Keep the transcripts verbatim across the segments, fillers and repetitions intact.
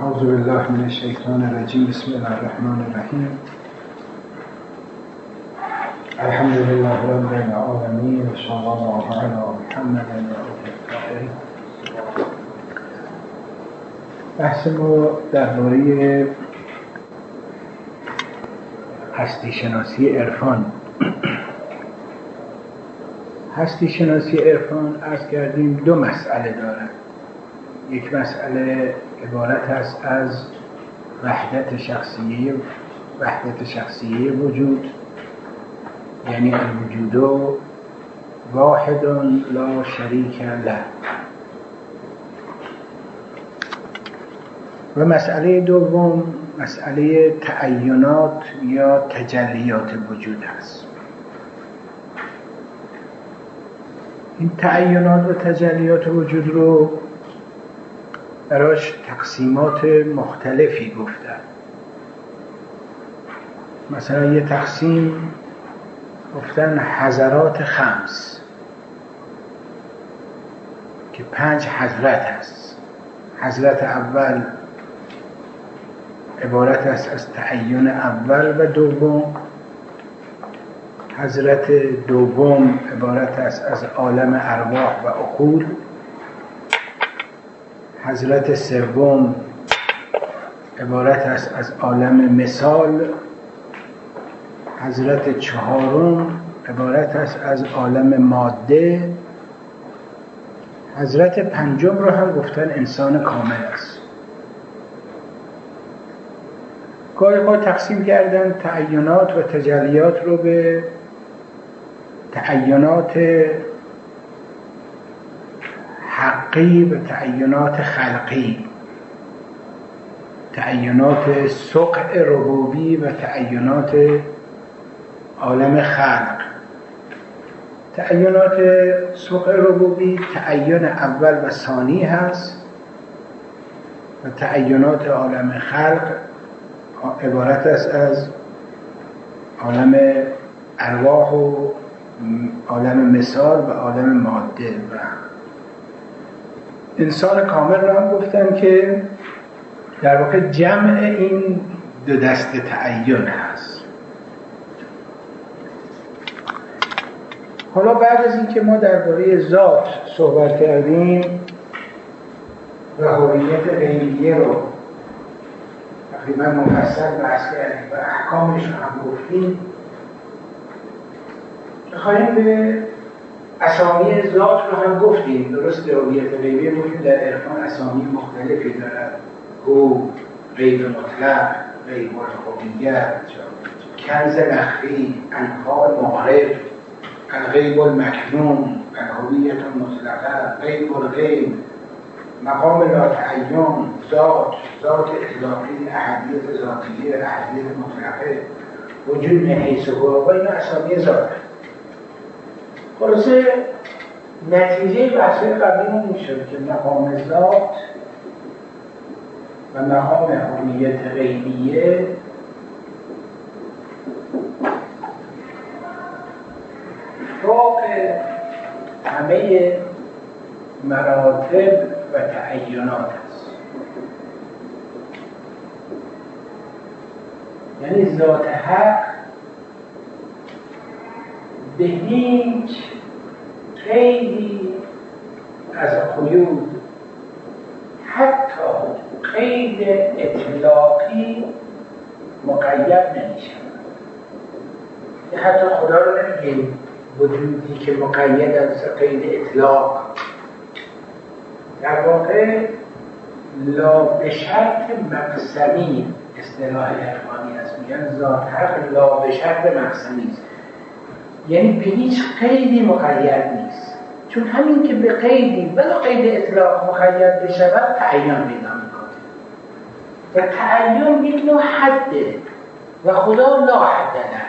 اعوذ بالله من الشیطان الرجیم. بسم الله الرحمن الرحیم. الحمد لله رب العالمین و صلی الله علی محمد و آله الطاهرین. بحث ما درباره هستی شناسی عرفان. هستی شناسی عرفان عرض کردیم دو مسئله دارد. یک مسئله عبارت است از وحدت شخصیه وحدت شخصیه وجود، یعنی الوجود واحد لا شریک له، و مسئله دوم مسئله تعینات یا تجلیات وجود است. این تعینات و تجلیات وجود رو براش تقسیمات مختلفی گفتن. مثلا یه تقسیم گفتن حضرات خمس که پنج حضرت هست. حضرت اول عبارت است از تعین اول و دوم. حضرت دوم عبارت است از عالم ارواح و عقول. حضرت سوم عبارت است از عالم مثال. حضرت چهارم عبارت است از عالم ماده. حضرت پنجم رو هم گفتن انسان کامل است. گاهی ما تقسیم کردن تعینات و تجلیات رو به تعینات حقی و تعینات خلقی، تعینات سقع ربوبی و تعینات عالم خلق. تعینات سقع ربوبی تعین اول و ثانی هست و تعینات عالم خلق عبارت است از عالم ارواح و عالم مثال و عالم ماده. و انسان کامل رو هم گفتن که در واقع جمع این دو دسته تعین هست. حالا بعد از این که ما درباره ذات صحبت کردیم و هویت غیبیه رو تقریبا مفصل بحث کردیم و احکامش رو هم گفتیم، می‌خوایم به اسامی ذات رو هم گفتیم. درست هویت غیبی ممکن در عرفان اسامی مختلفی دارد: هو، غیب مطلق، غیب الهویت، کنز مخفی، انفال معرف، الغیب المکنون، الهویت المطلقه، غیب الغیب، مقام لا تعین، ذات، ذات اطلاقی، احدیت ذاتیه، احدیت مطلقه، وجود من حیث هو. و این اسامی ذات. خلاصه نتیجه بحث قبلی این شد که مقام ذات و مقام هویت غیبیه فوق همه مراتب و تعینات است. یعنی ذات حق به هیچ قیدی از قیود، حتی قید اطلاقی، مقید نمیشه. حتی خدا رو نمیگیم وجودی که مقید از قید اطلاق. در واقع لا به شرط مقسمی اصطلاح عرفانی است. میگن ذات حق لا به شرط مقسمی است، یعنی به هیچ قیدی مقید نیست. چون همین که به قیدی بلا قید اطلاق مقید بشود تعین پیدا میکنه و تعین یک نوع حده و خدا لا حد له.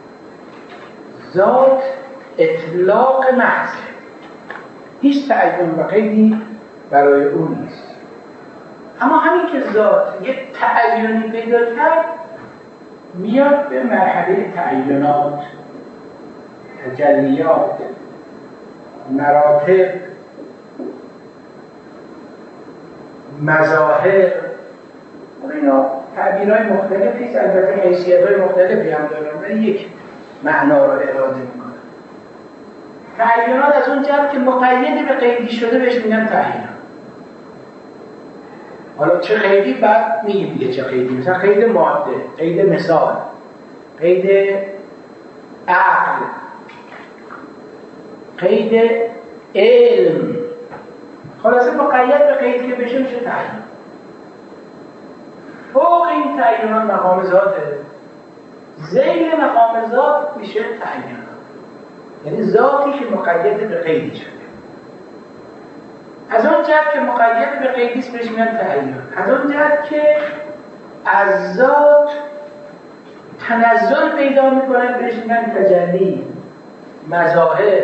ذات اطلاق محض، هیچ تعین و قیدی برای اون نیست. اما همین که ذات یک تعینی پیدا کرد میاد به مرحله تعینات، تجلیات، مراتب، مظاهر اینا تعبیرهای مختلفی است، البته حیثیت‌های مختلفی هم دارن ولی یک معنا رو اراده میکنن. تعیینات از اون جهت که مقید به قیدی شده بهش میگن تعیینات. حالا چه قیدی بعد میگیم دیگه چه قیدی، مثلا قید ماده، قید مثال، قید عقل، قید علم. خلاصه مقید به قیدی که بشه میشه تعیین. فوق این تعیینات مقام ذاته، ذیل مقام ذات میشه تعیینات، یعنی ذاتی که مقید به قیدی شده. از اون جهت که مقید به قیدی است بهش میگن تعیینات. از اون جهت که از ذات تنزل پیدا میکنن بهش میگن تجلی، مظاهر،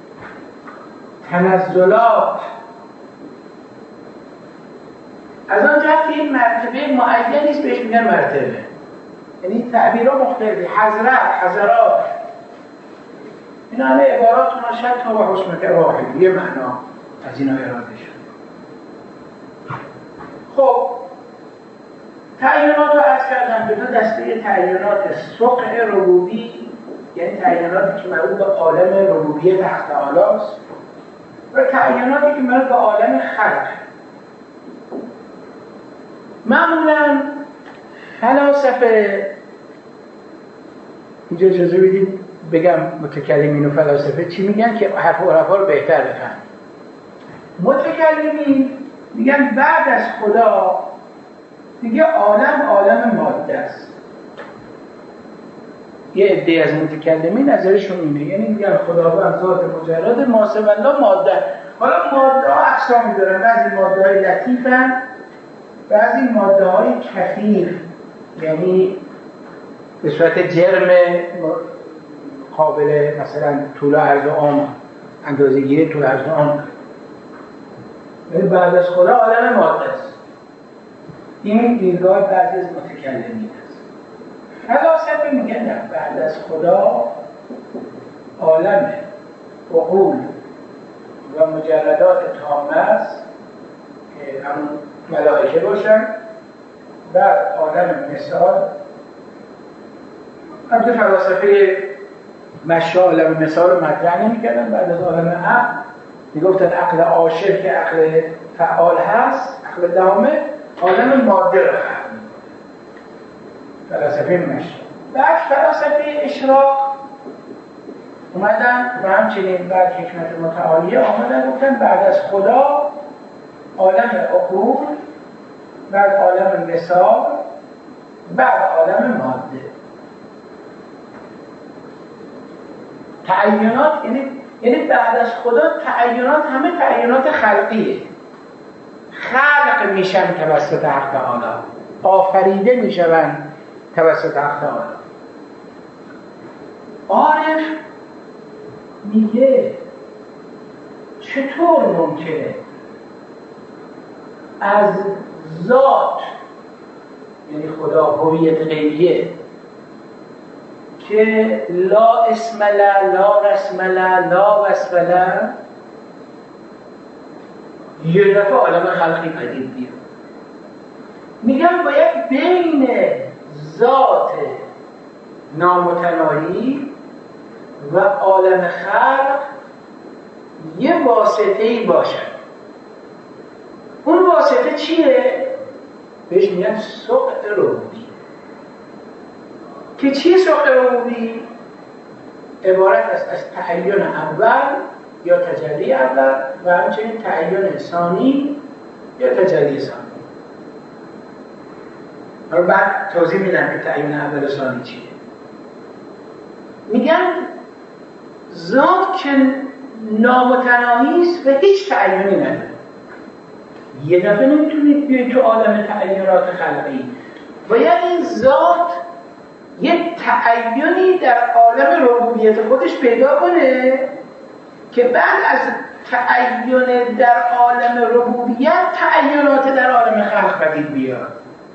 تنزلات. از آن جهت که این مرتبه معین نیست بهش میگن مرتبه، یعنی تعبیرها مختلفی، حضرت، حضرات، این همه عبارات اونا شک و حسمت واحد، یه معنا از اینا اراده شده. خب تعیینات رو عرض کردم به دو دسته: تعیینات سقع ربوبی، یعنی تعییناتی که مربوط به عالم ربوبیت حق تعالی است، و تعییناتی که مربوط به عالم خلق. معمولا فلاسفه، اینجا اجازه بدید بگم متکلمین و فلاسفه چی میگن که حرف عرفا رو بهتر بفهم. متکلمین میگن بعد از خدا دیگه عالم عالم ماده است. یه عده از متکلمین نظرشون اینه، یعنی میگن خداوند ذات مجرد ما سوی الله ماده. حالا ماده ها اقسامی دارن، بعضی ماده های لطیفن، بعضی ماده های کثیف، یعنی به صورت جرم قابل مثلا طول و عرض آن، اندازه گیری طول و عرض آن. یعنی بعد از خدا عالم ماده است. این دیدگاه بعضی از متکلمین است. فلاسفه میگن نه، بعد از خدا عالم عقول و مجردات تامه است که همون ملائکه باشن، بعد عالم مثال. البته فلاسفه مشا عالم مثال رو مطرح نمی‌کردن، بعد از عالم عقل میگفتن عقل عاشق که عقل فعال هست، عقل دامه، عالم ماده رو فلسفه مشا. بعد فلسفه اشراق اومدن و همچنین بعد حکمت متعالیه آمدن گفتن بعد از خدا عالم عقول، بعد عالم مثال، بعد عالم ماده. تعیینات یعنی یعنی بعد از خدا تعیینات همه تعیینات خلقیه، خلق میشن توسط حق تعالی، آفریده میشن توسط حق تعالی. عارف میگه چطور ممکنه از ذات، یعنی خدا هویت غیبیه که لا اسم لا، لا رسم لا، لا وصف لا، یه دفعه عالم خلقی پدید بیاد. میگم باید بین ذات نامتناهی و عالم خلق یه واسطه‌ای باشد. اون واسطه چیه؟ بهش میگن سقع ربوبی. که چیه سقع ربوبی؟ عبارت است از تعین اول یا تجلی اول و همچنین تعین ثانی یا تجلی ثانی. حالا بعد توضیح میدم که تعین اول و ثانی چیه. میگن ذات که نامتناهی است و هیچ تعینی نداره. یه دفعه نمیتونید بیاید تو عالم تعینات خلقی، باید این ذات یه تعینی در عالم ربوبیت خودش پیدا کنه که بعد از تعین در عالم ربوبیت تعینات در عالم خلق پدید بیاد.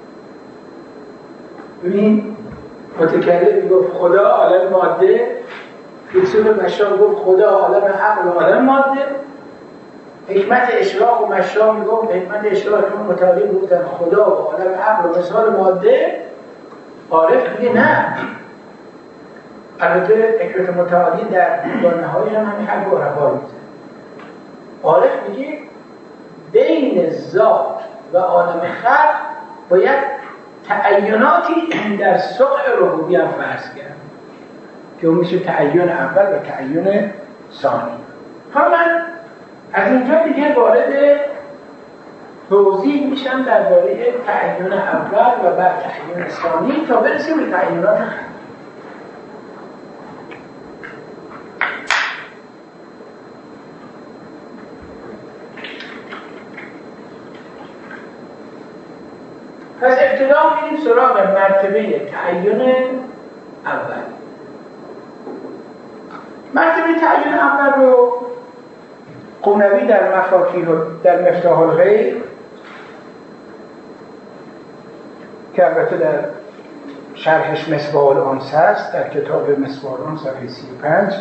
ببین متکلم میگفت خدا عالم ماده، فیلسوف مشا گفت خدا عالم عقل و عالم ماده، حکمت اشراق و مشرا میگفت حکمت اشراق که متعالی بودن خدا و عالم عقل و مثال ماده. عارف میگه نه. البته حکمت متعالی در دوگانه های هم همین حرف عرفا میزن. عارف میگه بین ذات و عالم خلق باید تعیناتی در سطح ربوبیت هم فرض کرد که اون میشه تعین اول و تعین ثانی. حالا من از اینجا دیگه وارد توضیح میشم درباره تعین اول و بعد تعین ثانی تا برسیم به تعینات خلق. پس ابتدا میریم سراغ مرتبه تعین اول. مرتبه تعین اول رو قونوی در مفاتیح و در مفتاح الغیب که البته در شرحش مصباح الانس هست در کتاب مصباح الانس صفحه سی و پنج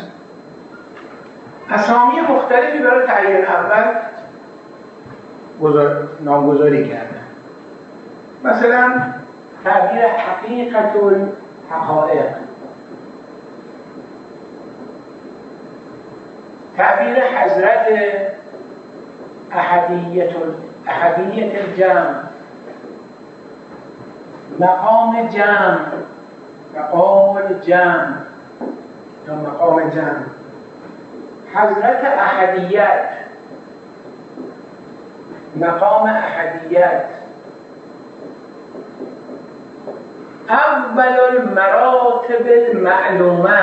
اسامی مختلفی برای تعین اول نامگذاری کرده. مثلا تعبیر حقیقت الحقائق، تعبیر حضرت احدیت احدیت الجمع، مقام جمع، مقام الجمع یا مقام جمع، حضرت احدیت، مقام احدیت، اول المراتب المعلومه.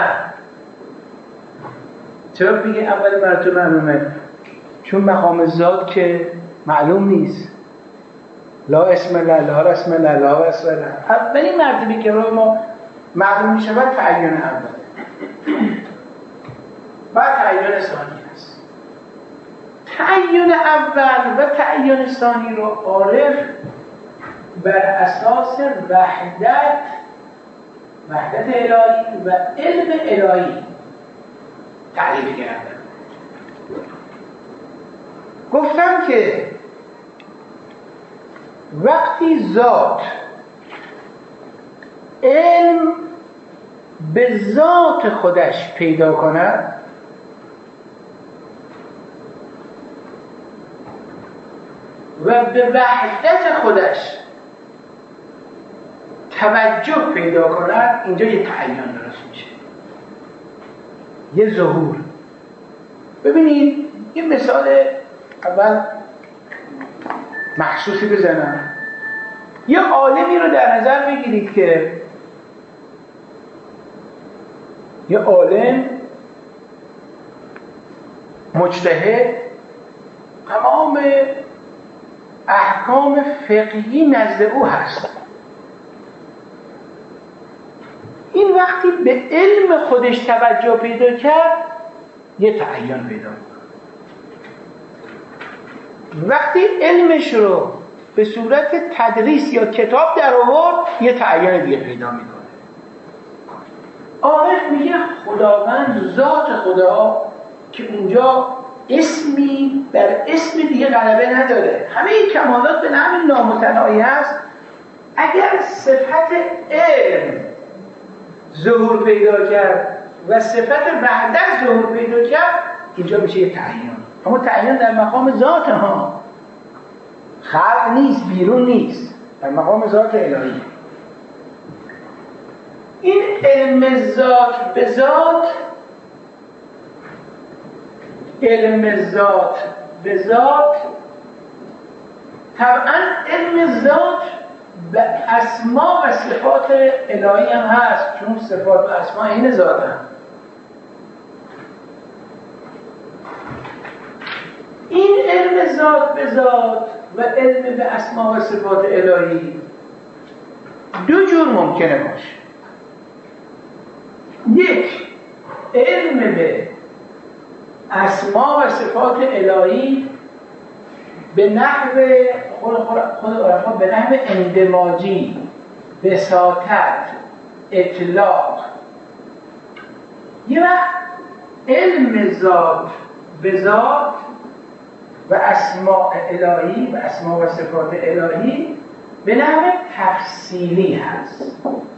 چرا بگه اول مراتب معلومه؟ چون مقام ذات که معلوم نیست. لا اسم الله، لا رسم الله، لا اسم الله. اولین مرتبه که رو ما معلوم میشه بعد تعین اول، بعد تعین ثانی هست. تعین اول و تعین ثانی رو عارف بر اساس وحدت وحدت الهی و علم الهی تعریف کردن. گفتم که وقتی ذات علم به ذات خودش پیدا کند و به وحدت خودش توجه پیدا کند، اینجا یه تعین درست میشه، یه ظهور. ببینید یه مثال اول مخصوصی بزنم. یه عالمی رو در نظر بگیرید که یه عالم مجتهد تمام احکام فقهی نزد او هست. این وقتی به علم خودش توجه پیدا کرد یه تعین پیدا میکنه. وقتی علمش رو به صورت تدریس یا کتاب در آورد یه تعین دیگه پیدا میکنه. عارف میگه خداوند ذات خدا که اونجا اسمی بر اسم دیگه غلبه نداره، همه این کمالات به نحو نامتناهی هست. اگر صفت علم ظهور پیدا کرد و صفت وحدت ظهور پیدا کرد اینجا میشه یه تعین. اما تعین در مقام ذات ها، خلق نیست، بیرون نیست، در مقام ذات الهی. این علم ذات به ذات، علم ذات به ذات، طبعا علم ذات به اسما و صفات الهی هم هست، چون صفات و اسما این ذات هم. این علم ذات به ذات و علم به اسما و صفات الهی دو جور ممکنه باشه. یک، علم به اسما و صفات الهی به نحو خود خود عرفا به نحو اندماجی، بساطت، اطلاق. یه وقت علم ذات به ذات و اسماء الهی و اسماء و صفات الهی به نحو تفصیلی هست.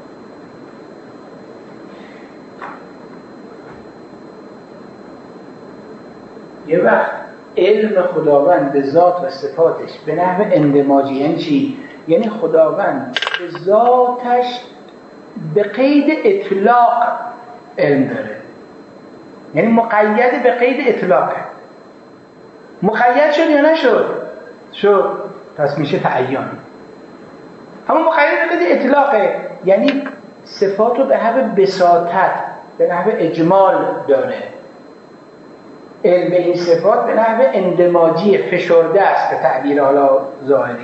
یه وقت علم خداوند به ذات و صفاتش به نحو اندماجی، یعنی چی؟ یعنی خداوند به ذاتش به قید اطلاق علم داره، یعنی مقید به قید اطلاقه. مقید شد یا نشد؟ شد، پس میشه تعین. اما مقید به قید اطلاقه یعنی صفات رو به نحو بساطت، به نحو اجمال داره. علم این صفات به نحو اندماجی فشرده است به تعبیر حالا ظاهری.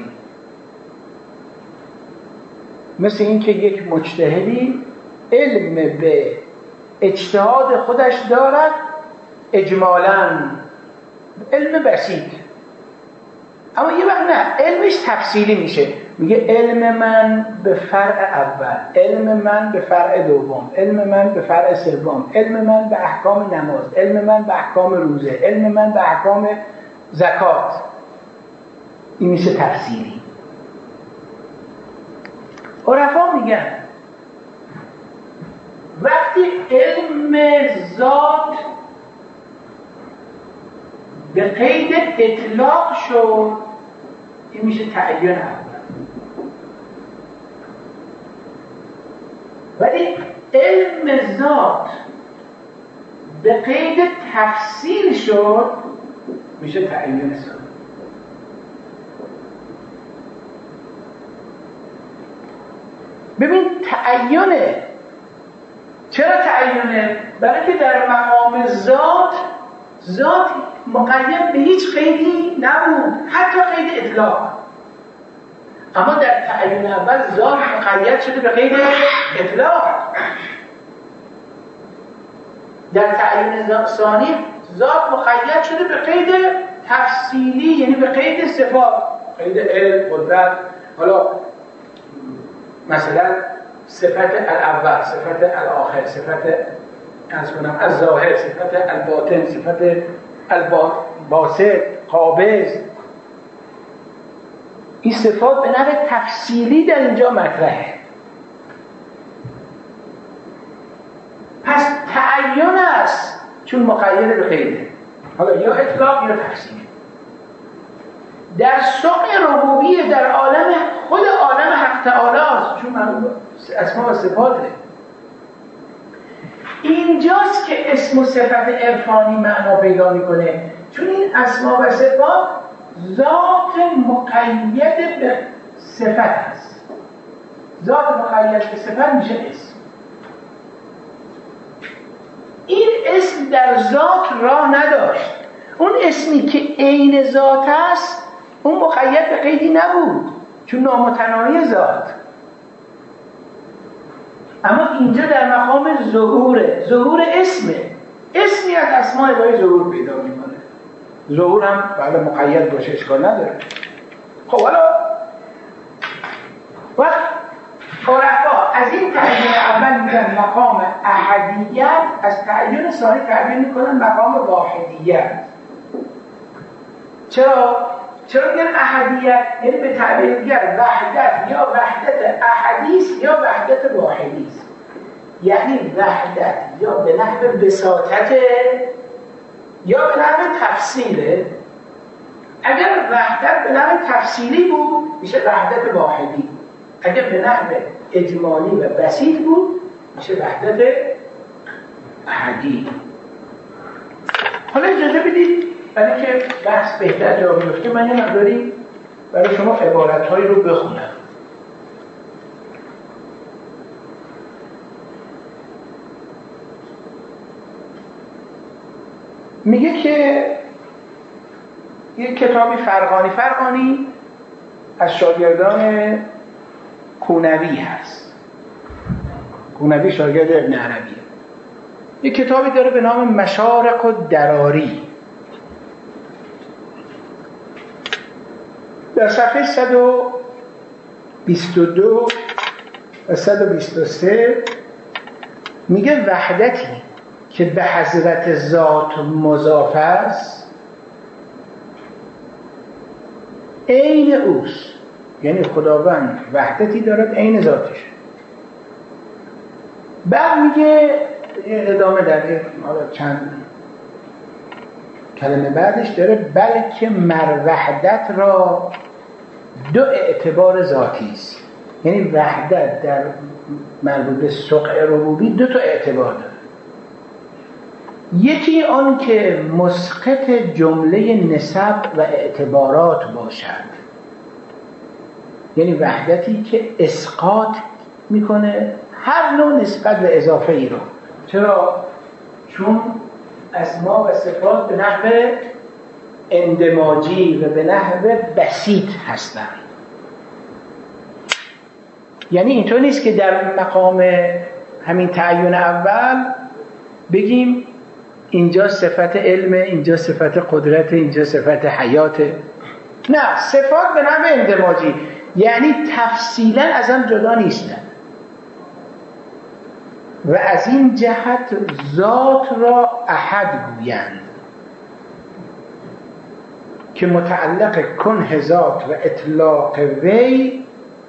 مثل این که یک مجتهدی علم به اجتهاد خودش دارد اجمالاً، علم بسیط، اما یه وقت نه، علمش تفصیلی میشه. میگه علم من به فرع اول، علم من به فرع دوم، علم من به فرع سوم، علم من به احکام نماز، علم من به احکام روزه، علم من به احکام زکات. این میشه تفصیلی. عرفا میگن وقتی علم ذات به قید اطلاق شد، این میشه تعین اول. ولی علم ذات به قید تفصیل شد، میشه تعین ثانی. ببین تعینه. چرا تعینه؟ برای که در مقام ذات، ذات مقید به هیچ قیدی نبود، حتی قید اطلاق. اما در تعین اول ذات مقید شده به قید اطلاق. در تعین ثانی ذات مقید شده به قید تفصیلی، یعنی به قید صفات، قید علم، قدرت. حالا مثلا صفت الاول، صفت الاخر، صفت از کنم الظاهر، صفت الباطن، صفت الباسط، قابض. این صفات به نحو تفصیلی در اینجا مطرحه. پس تعین است چون مقید به قیده، حالا یا اطلاق یا تفصیل. در سوق ربوبیه، در عالم خود عالم حق تعالی است، چون اسما و صفاته. اینجاست که اسم و صفت عرفانی معنا پیدا میکنه، چون این اسما و صفات ذات مقید به صفت است. ذات مقید به صفت میشه اسم. این اسم در ذات راه نداشت. اون اسمی که عین ذات است اون مقید به قیدی نبود، چون نامتناهی ذات. اما اینجا در مقام ظهوره، ظهور اسمه. اسمی از اسماء الهی ظهور پیدا میکنه. ظهور هم بله مقید باشه اشکال نداره. خب حالا وقت عرفا از این تعیین اول میگن مقام احدیت، از تعیین ثانی تعیین میکنن مقام واحدیت. چرا؟ چرا میگن احدیت؟ یعنی به تعبیر دیگر وحدت یا وحدت احدیث یا وحدت واحدیث. یعنی وحدت یا به نحو بساطت یا به نحو تفصیله. اگر وحدت به نحو تفصیلی بود میشه وحدت واحدی، اگر به نحو اجمالی و بسیط بود میشه وحدت احدی. حالا اجازه بدید برای که بحث بهتر جا بیفته من یه مقداری برای شما عبارت‌هایی رو بخونم. میگه که یک کتابی فرقانی فرقانی از شاگردان کونوی هست. کونوی شاگرد ابن عربیه. یک کتابی داره به نام مشارق الدراری. در صفحه صد و بیست و دو و صد و بیست و سه میگه وحدتی که به حضرت ذات مضاف است عین اوست، یعنی خداوند وحدتی دارد عین ذاتش. بعد میگه ادامه در حالا چند کلمه بعدش داره بلکه مر وحدت را دو اعتبار ذاتی است، یعنی وحدت در مربوط به سقع ربوبی دو تا اعتبار داره. یکی آن که مسقط جمله نسب و اعتبارات باشد، یعنی وحدتی که اسقاط میکنه هر نوع نسبت و اضافه ای رو. چرا؟ چون اسما و صفات به نحو اندماجی و به نحو بسیط هستند. یعنی اینطور نیست که در مقام همین تعین اول بگیم اینجا صفت علم، اینجا صفت قدرت، اینجا صفت حیات. نه، صفات به نحو اندماجی، یعنی تفصیلا از هم جدا نیستن و از این جهت ذات را احد گویند که متعلق کنه ذات و اطلاق وی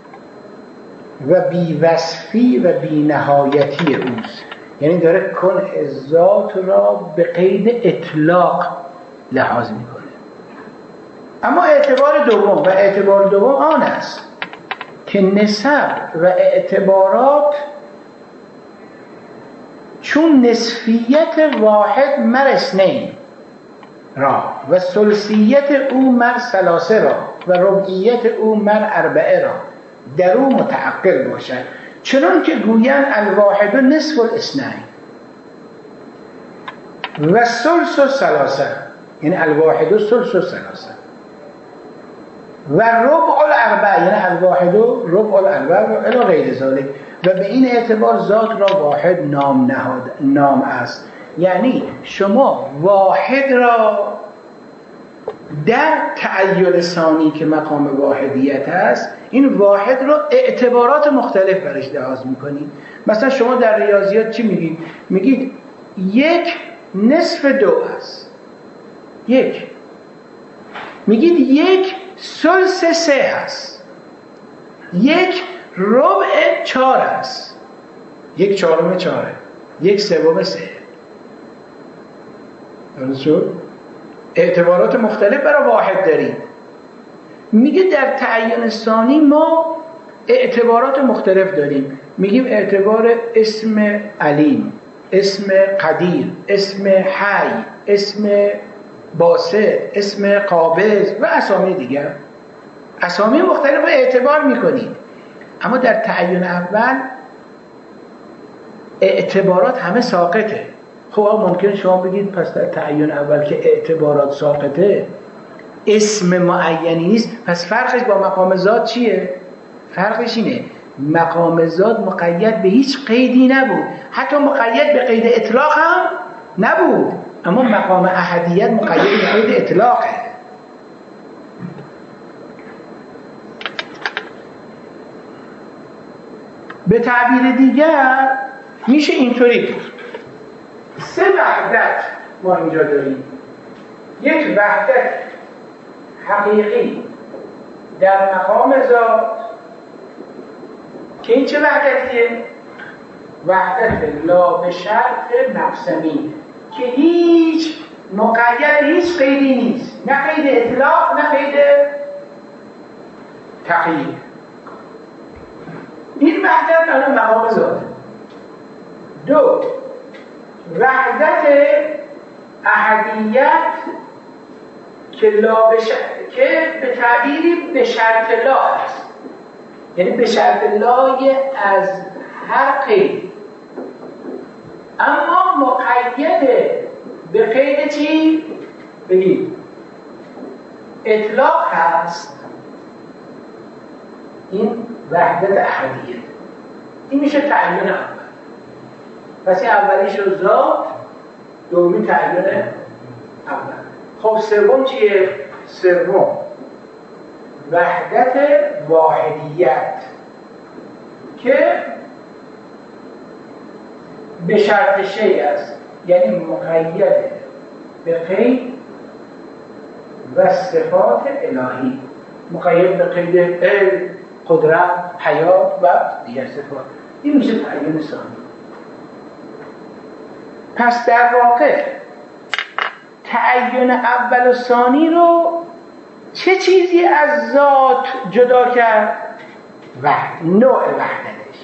و بی وصفی و بی نهایتی اوست. یعنی داره کنه ذات را به قید اطلاق لحاظ میکنه. اما اعتبار دوم و اعتبار دوم آن است که نسب و اعتبارات چون نسفیت واحد مر اثنین را و ثلثیت او مر ثلاثه را و ربعیت او مر اربعه را در او متعقل باشد، چنان که گویند الواحد نصف الاثنین و ثلث الثلاثه، یعنی الواحد ثلث الثلاثه و ربع الاربعه، یعنی الواحد ربع الاربعه و الی غیر ذلک. و به این اعتبار ذات را واحد نام نهاد نام است. یعنی شما واحد را در تعین ثانی که مقام واحدیت است، این واحد را اعتبارات مختلف برش لحاظ میکنید. مثلا شما در ریاضیات چی میگید؟ میگید یک نصف دو است، یک. میگید یک ثلث سه هست، یک ربع چهار است، یک چهارم چهاره، یک سوم سه. درست شد؟ اعتبارات مختلف برای واحد داریم. میگه در تعین ثانی ما اعتبارات مختلف داریم. میگیم اعتبار اسم علیم، اسم قدیر، اسم حی، اسم باسط، اسم قابض و اسامی دیگر. اسامی مختلف رو اعتبار میکنید. اما در تعین اول اعتبارات همه ساقطه. خب ممکن شما بگید پس در تعین اول که اعتبارات ساقطه اسم معینی نیست، پس فرقش با مقام ذات چیه؟ فرقش اینه مقام ذات مقید به هیچ قیدی نبود، حتی مقید به قید اطلاق هم نبود، اما مقام احدیت مقید به قید اطلاقه. به تعبیر دیگر میشه اینطوری بود. سه وحدت ما اینجا داریم. یک وحدت حقیقی در مقام ذات که این چه وحدتیه؟ وحدت لا به شرط مقسمی که هیچ مقید هیچ قیدی نیست، نه قید اطلاق نه قید تقیید. این وحدت در مقام ذات. دو، وحدت احدیت که لا بش... که به تعبیری به شرط لا است، یعنی به شرط لای از هر قید، اما مقید به قید چی؟ بگید اطلاق هست. این وحدت احدیت. این میشه تعین اول. پس این اولیش رو ذات، دومی تعین اول. خب سوم چیه؟ سوم وحدت واحدیت که به شرط شیء است، یعنی مقید به قید و صفات الهی. مقید به قید علم، قدرت، حیات و دیگر صفات. این میشه تعین ثانی. پس در واقع تعین اول و ثانی رو چه چیزی از ذات جدا کرد؟ و نوع وحدتش،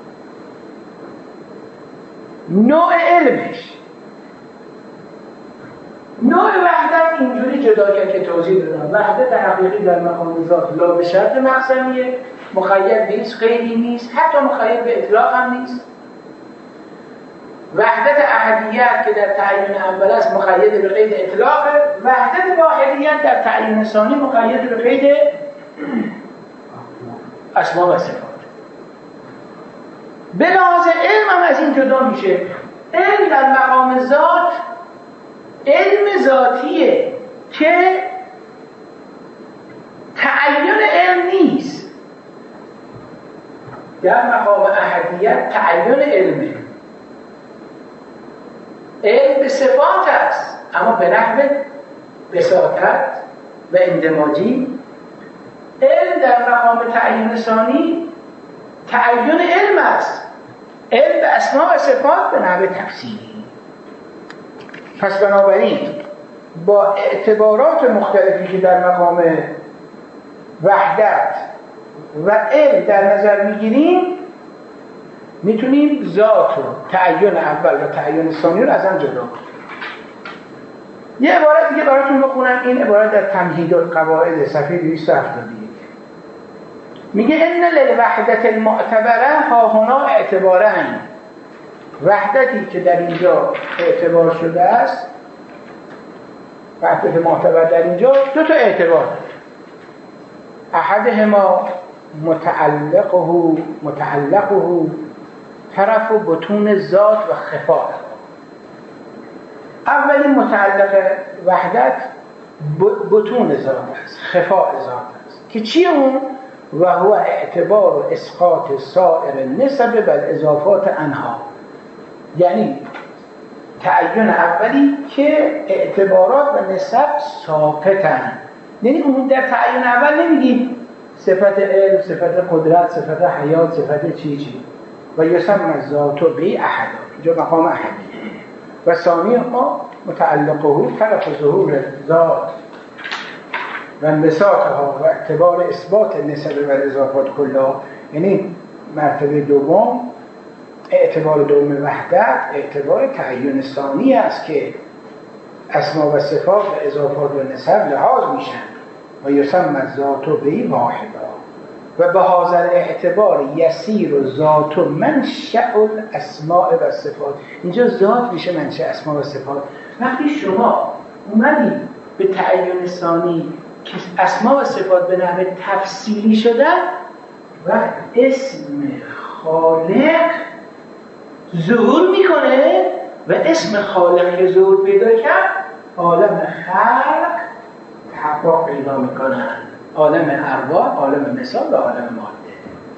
نوع علمش. نوع وحدت اینجوری جدا کرد که توضیح دادم. وحدت حقیقی در مقام ذات لا به شرط مقسمیه، مقید به هیچ قیدی نیست، حتی مقید به اطلاق هم نیست. وحدت احدیت که در تعیین اول است مقید به قید اطلاق. وحدت واحدیت در تعیین ثانی مقید به قید اسما و صفات. به لحاظ علم هم از این جدا میشه. علم در مقام ذات علم ذاتیه که تعین علم نیست. در مقام احدیت تعین علمه، علم به صفات است اما به نحو بساطت و اندماجی. علم در مقام تعین ثانی تعین علم است، علم به اسما و صفات به نحو تفصیلی. پس بنابراین با اعتبارات مختلفی که در مقام وحدت و علم در نظر میگیریم میتونیم ذات رو تعین اول و تعین ثانی رو از هم جدا کنیم. یه عبارت دیگه براتون بخونم. این عبارت در تمهید القواعد صفحه دویست و هفتاد و یک میگه ان للوحدت المعتبره ها هنا اعتبارن. وحدتی که در اینجا اعتبار شده است، وحدت معتبر در اینجا دو تا اعتبار داره. احدهما متعلقه متعلقه طرف و بطون ذات و خفاء. اولین متعلق وحدت بطون ذات است، خفاء ذات است که چیه اون؟ و هو اعتبار و اسقاط سائر نسب و اضافات انها. یعنی تعین اولی که اعتبارات و نسب ساقطن. یعنی اون در تعین اول نمیگیم صفت علم، صفت قدرت، صفت حیات، صفت چی چی و یسمى ذات به احد، اینجا مقام احدی. و ثانی ما متعلقه طرف ظهور ذات و انبساطها و اعتبار اثبات نسب و اضافات کلا. یعنی مرتبه دوم اعتبار دوم وحدت اعتبار تعین ثانی است که اسما و صفات و اضافات و نسب لحاظ میشن و یسمى ذات به واحدا و به هذا اعتبار یسیر و ذات منشأ الاسماء و صفات. اینجا ذات میشه منشأ اسما و صفات. وقتی شما اومدید به تعین ثانی که اسما و صفات به نحو تفصیلی شدن و اسم خالق ظهور میکنه و اسم خالق که ظهور پیدا کرد عالم خلق تحقق پیدا میکنن، عالم ارواح، عالم مثال و عالم ماده.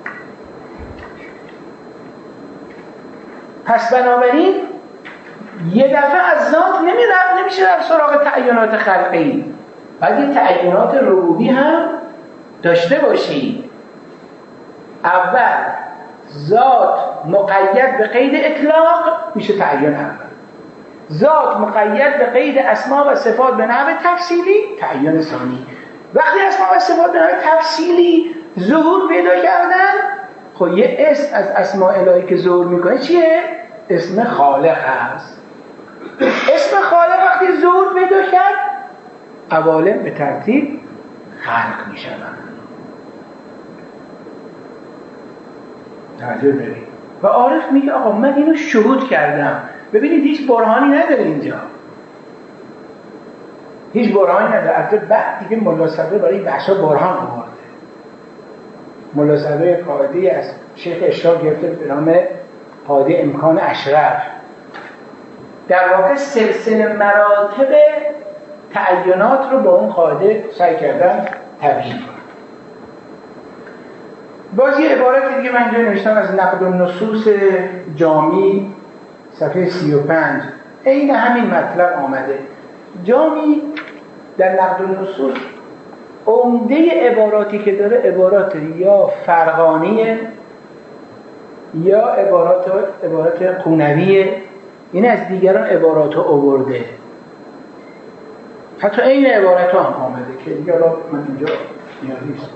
پس بنابراین یه دفعه از ذات نمیره، نمیشه در سراغ تعینات خلقی. باید یه تعینات ربوبی هم داشته باشی. اول ذات مقید به قید اطلاق میشه تعین اول، ذات مقید به قید اسما و صفات به نحو تفصیلی تعین ثانی. وقتی اسما و صفات به نحو تفصیلی ظهور پیدا کردن، خب یه اسم از اسماء الهی که ظهور میکنه چیه؟ اسم خالق هست. اسم خالق وقتی ظهور پیدا کرد عوالم به ترتیب خلق میشن. توجه برید. و عارف میگه آقا من اینو شهود کردم. ببینید هیچ برهانی نداره اینجا، هیچ برهانی نداره. البته بعد دیگه ملا صدر برای بحثا برهان آورده. ملا صدر قاعده از شیخ اشراق گرفته به نام قاعده امکان اشرف. در واقع سلسله مراتب تعینات رو با اون قاعده سعی کردن تبیین کنن. باز یه عبارت دیگه من اینجا نوشتم از نقد النصوص جامی صفحه سی و پنج. این همین مطلب آمده. جامی در نقد النصوص عمده عباراتی که داره عبارات یا فرقانیه یا عبارات عبارات قونویه. این از دیگران عبارات رو آورده، حتی این عبارت ها هم آمده که دیگه من اینجا نیازی نیست.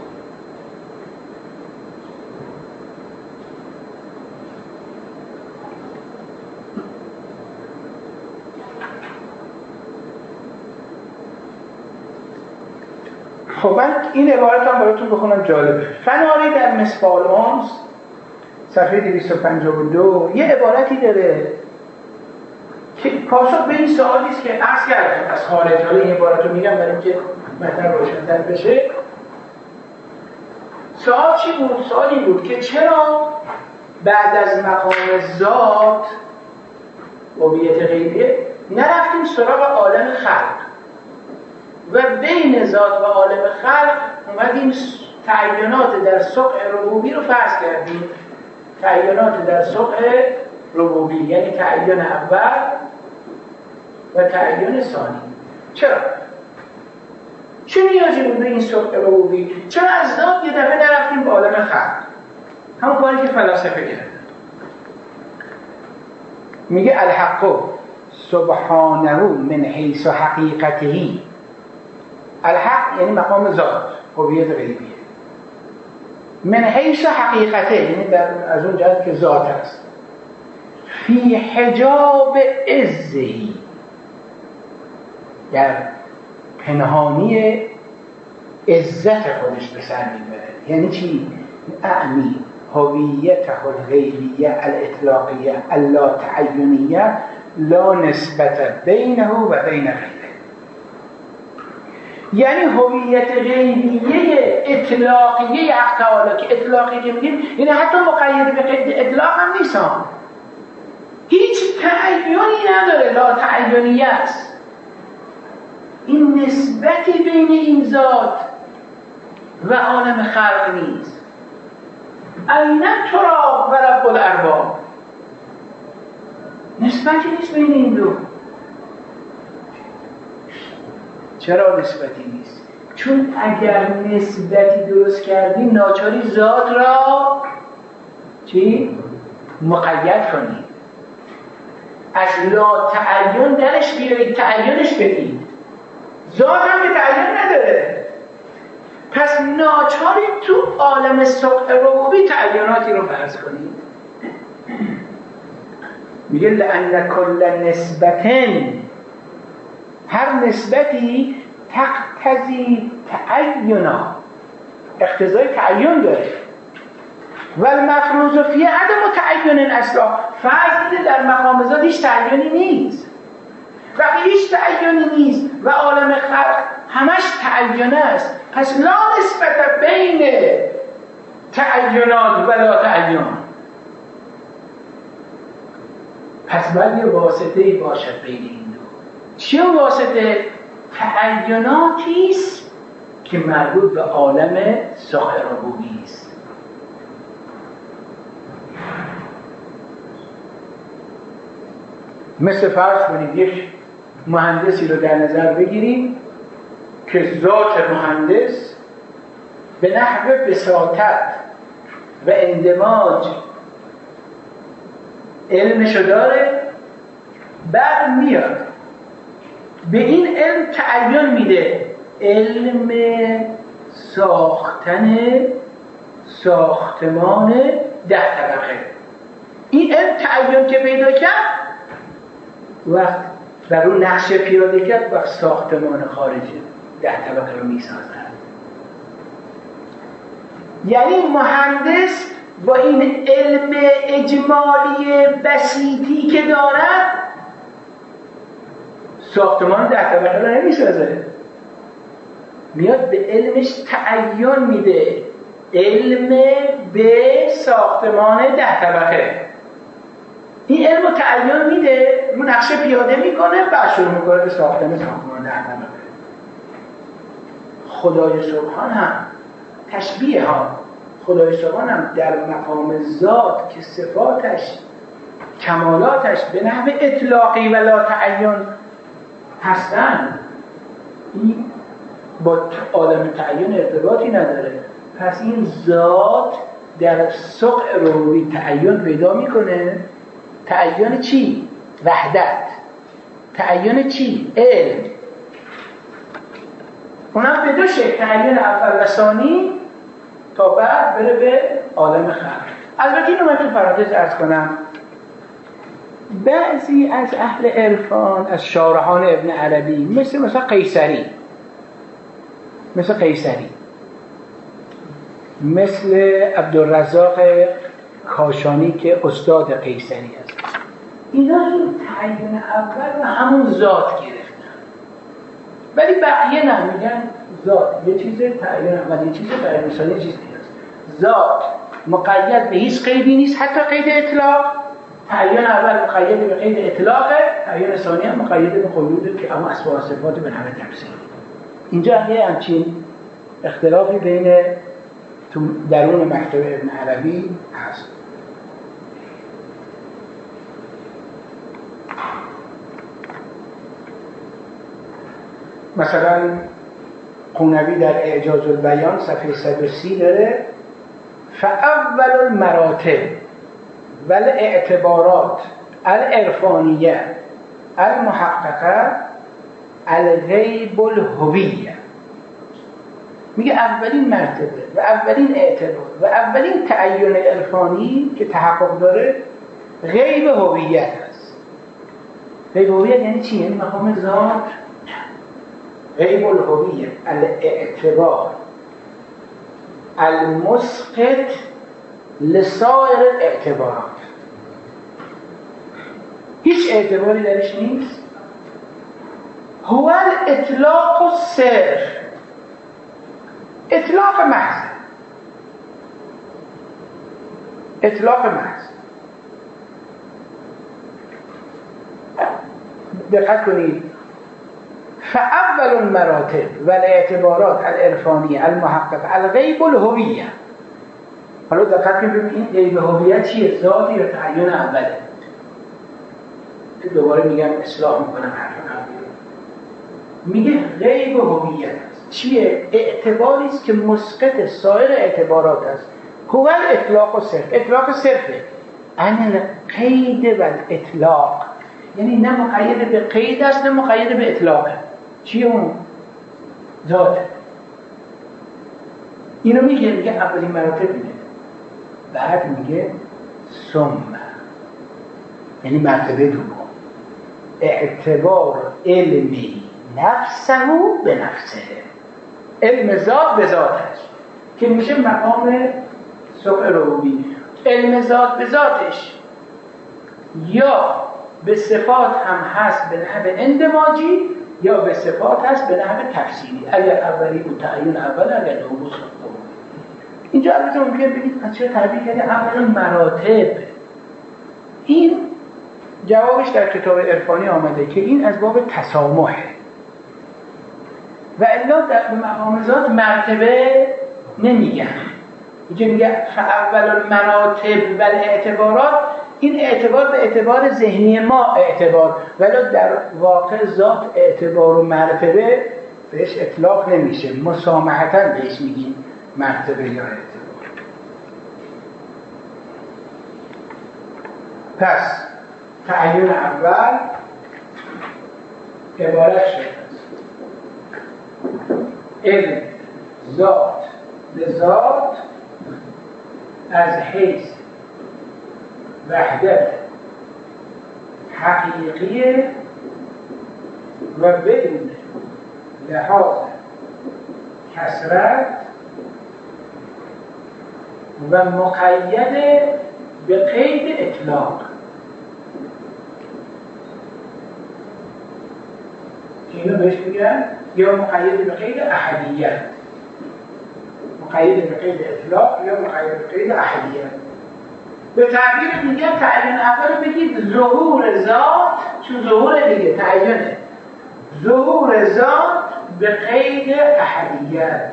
خب من این عبارت هم براتون بخونم، جالبه. فناری در مصباح الانس صفحه دویست و پنجاه و دو یه عبارتی داره که پاسخ به این سوالی است که عرض کردم از خارج. حالا این عبارت رو میگم برای اینکه مطلب روشن‌تر بشه. سوال چی بود؟ سوالی بود که چرا بعد از مقام ذات هویت غیبیه نرفتیم سراغ عالم خلق و بین ذات و عالم خلق اومدیم تعینات در سقع ربوبی رو فرض کردیم. تعینات در سقع ربوبی یعنی تعین اول و تعین ثانی. چرا؟ چه نیازی بود به این سقع ربوبی؟ چرا از ذات یه دفعه نرفتیم به عالم خلق؟ همون کاری که فلاسفه کردن. میگه الحق سبحانه من حیث حقیقته. الحق یعنی مقام ذات، هویت غیبیه. من حیث حقیقته یعنی در از اون جهت که ذات است. فی حجاب عزهی، در پنهانی عزت خودش به سر میبره. یعنی چی؟ اعنی هویته الغیبیه الاطلاقیه اللا تعینیه لا نسبت بینه و بین غیره. یعنی هویت غیبیه اطلاقیه حق تعالی که اطلاقی که میگیم یعنی حتی مقید به قید اطلاق هم نیست، هیچ تعینی نداره، لا تعینیه است. این نسبتی بین این ذات و عالم خلق نیست. این تراب و رب الارباب، نسبتی نیست بین این دو. چرا نسبتی نیست؟ چون اگر نسبتی درست کردی ناچاری ذات را چی؟ مقید کنی. از لا تعین درش بیارید، تعینش بدید. ذات هم که تعین نداره، پس ناچاری تو عالم سقع ربوبی تعیناتی رو فرض کنید. میگه لأن کل نسبتن، هر نسبتی تقتضی تعینا، اقتضای تعین داره. و المفروض فیه عدم تعین اصلا، فرض دیده در مقام ذات هیچ تعینی نیست. وقتی هیچ تعینی نیست و عالم خلق همش تعین است، پس لا نسبت بین تعینات و لا تعین. پس باید یه واسطه‌ای باشد بین این دو. چه واسطه؟ تعیناتی است که مربوط به عالم سقع ربوبی است. مثل فرض کنید یک مهندسی رو در نظر بگیریم که ذات مهندس به نحو بساطت و اندماج علمشو داره، بعد میاد به این علم تعین میده، علم ساختن ساختمان ده طبقه. این علم تعین که پیدا کرد وقت بر اون نقشه پیاده کرد و ساختمان خارجی ده طبقه رو میسازد. یعنی مهندس با این علم اجمالی بسیطی که دارد ساختمان ده طبقه رو نمیسازه، میاد به علمش تعین میده، علم به ساختمان ده طبقه. این علم رو تعین میده، رو نقشه پیاده میکنه، بعد شروع میکنه به ساختن ساختمان ده طبقه. خدای سبحان هم تشبیه ها، خدای سبحان هم در مقام ذات که صفاتش کمالاتش به نحو اطلاقی و لا تعین هستند، این با عالم تعین ارتباطی نداره. پس این ذات در سقع ربوبی تعین پیدا میکنه. تعین چی؟ وحدت. تعین چی؟ علم. اونم به دو شکل، تعین اول و ثانی، تا بعد بره به عالم خلق. البته اینو من تو پرانتز عرض کنم، بعضی از اهل عرفان، از شارحان ابن عربی، مثل مثلا قیصری مثل قیصری مثل عبدالرزاق کاشانی که استاد قیصری است، اینا این تعین اول و همون ذات گرفتن، ولی بقیه نه، میگن ذات یه چیز، تعین اول یه چیز، تعین ثانی چیز دیگه است. ذات مقید به هیچ قیدی نیست، حتی قید اطلاق. تعین اول مقید به قید اطلاقه، تعین ثانی هم مقید به قیوده که اما اسماء و صفات به نحو تفصیلی. اینجا یه همچین اختلافی بین تو درون مکتب ابن عربی هست. مثلا قونوی در اعجاز البیان صفحه صد و سی داره: فاول المراتب والاعتبارات العرفانیه المحققه الغیب الهویه. میگه اولین مرتبه و اولین اعتبار و اولین تعین عرفانی که تحقق داره غیب هویت است. غیب هویت یعنی چی؟ یعنی مقام ذات. غیب الهویه الاعتبار المسقط لسائر الاعتبارات. هیچ اعتباری درش نیست. هو الاطلاق الصرف، اطلاق محض، اطلاق محض. دقت کنید: فاول المراتب والاعتبارات العرفانیه المحققه الغیب الهویه. حالا دقت کنید ببینید غیب هویت چیه؟ ذات یا تعین اوله؟ که دوباره میگم اصلاح میکنم حرف قبلی. میگه غیب هویت است. چیه؟ اعتباری است که مسقط سایر اعتبارات است. هو الاطلاق صرف. اطلاق صرفه ان القید و الاطلاق، یعنی نه مقید به قید است نه مقید به اطلاقه. چیه اون؟ ذات. اینو میگه میگه اولین مراتب اینه. بعد میگه ثم، یعنی مرتبه دوم، اعتبار علمی نفسه به نفسه، علم ذات به ذاتش که میشه مقام سقع ربوبی. علم ذات به ذاتش یا به صفات هم هست به نحو اندماجی یا به صفات هست به نحو تفصیلی. اگر اولی بود تعین اول، اگر دوم بود دوم. اینجا البته ممکنه بگید پس چرا تعبیر کرده اول مراتب؟ این جوابش در کتاب عرفانی آمده که این از باب تسامحه و الا در مقام ذات مرتبه نمیگن. اینجا میگه فاول المراتب و الاعتبارات، این اعتبار به اعتبار ذهنی ما اعتبار، ولی در واقع ذات اعتبار و مرتبه بهش اطلاق نمیشه، مسامحتاً بهش میگیم مرتبه یا اعتبار. پس تعین اول عبارت شده علم ذات به ذات از حیث وحدت حقیقی و بدون لحاظ کثرت و مقید به قید اطلاق. اینو بهش میگن یا مقید به قید احدیت، مقید به قید اطلاق یا مقید به قید احدیت. به تعبیر دیگه تعین اول بگید ظهور ذات، چون ظهور دیگه تعینه، ظهور ذات به قید احدیت.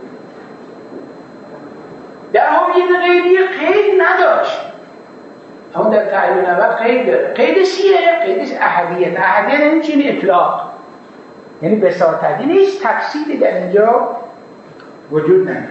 در هویت غیبی قید نداشت، اما در تعین اول قید داره. قیدش چیه؟ قیدش احدیت. احدیت یعنی چی؟ اطلاق. یعنی بساطت، یعنی هیچ تفصیلی در اینجا وجود نداره.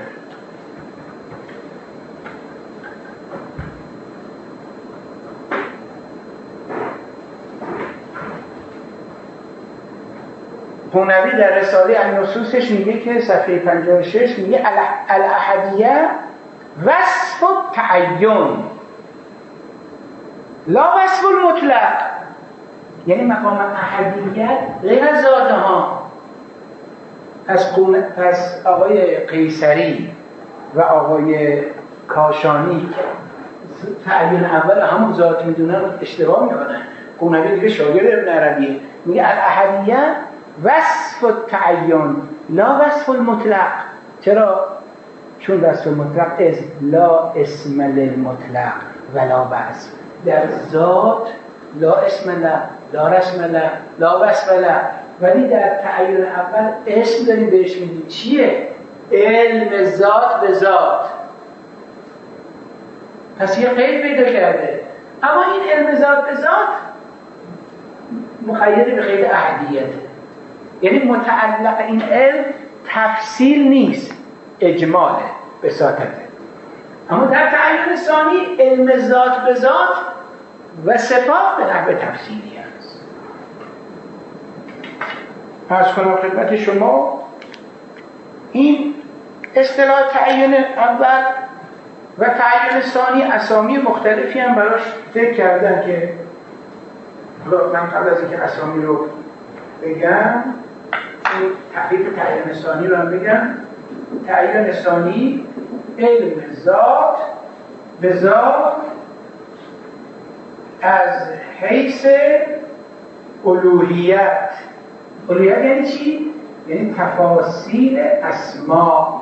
هنوی در رساله النصوصش میگه که صفحه پنجاه و شش میگه الاحدیه وصف التعین لا وصف المطلق، یعنی مقام احدیت غیر از ذات ها. از, از آقای قیصری و آقای کاشانی تعین اول همون ذات میدونن اشتباه میکنن. هنوی دیگه شاگرد ابن عربیه، میگه الاحدیه وصف التعین لا وصف المطلق. چرا؟ چون وصف مطلق از لا اسم للمطلق ولا وصف، در ذات لا اسم له لا رسم له لا وصف له، ولی در تعین اول اسم داریم بهش میدیم. چیه؟ علم ذات به ذات. پس یه قید پیدا کرده، اما این علم ذات به ذات مقید به قید احدیته، یعنی متعلق این علم تفصیل نیست، اجماله، بساطته. اما در تعین ثانی علم ذات به ذات و صفات به نحو تفصیلی است. عرض کنم خدمت شما این اصطلاح تعین اول و تعین ثانی اسامی مختلفی هم براش ذکر کردن که من قبل از اینکه اسامی رو بگم این تعریف تعین ثانی رو هم بگم. تعین ثانی علم ذات به ذات از حیث الوهیت. الوهیت یعنی چی؟ یعنی تفاصیل اسما.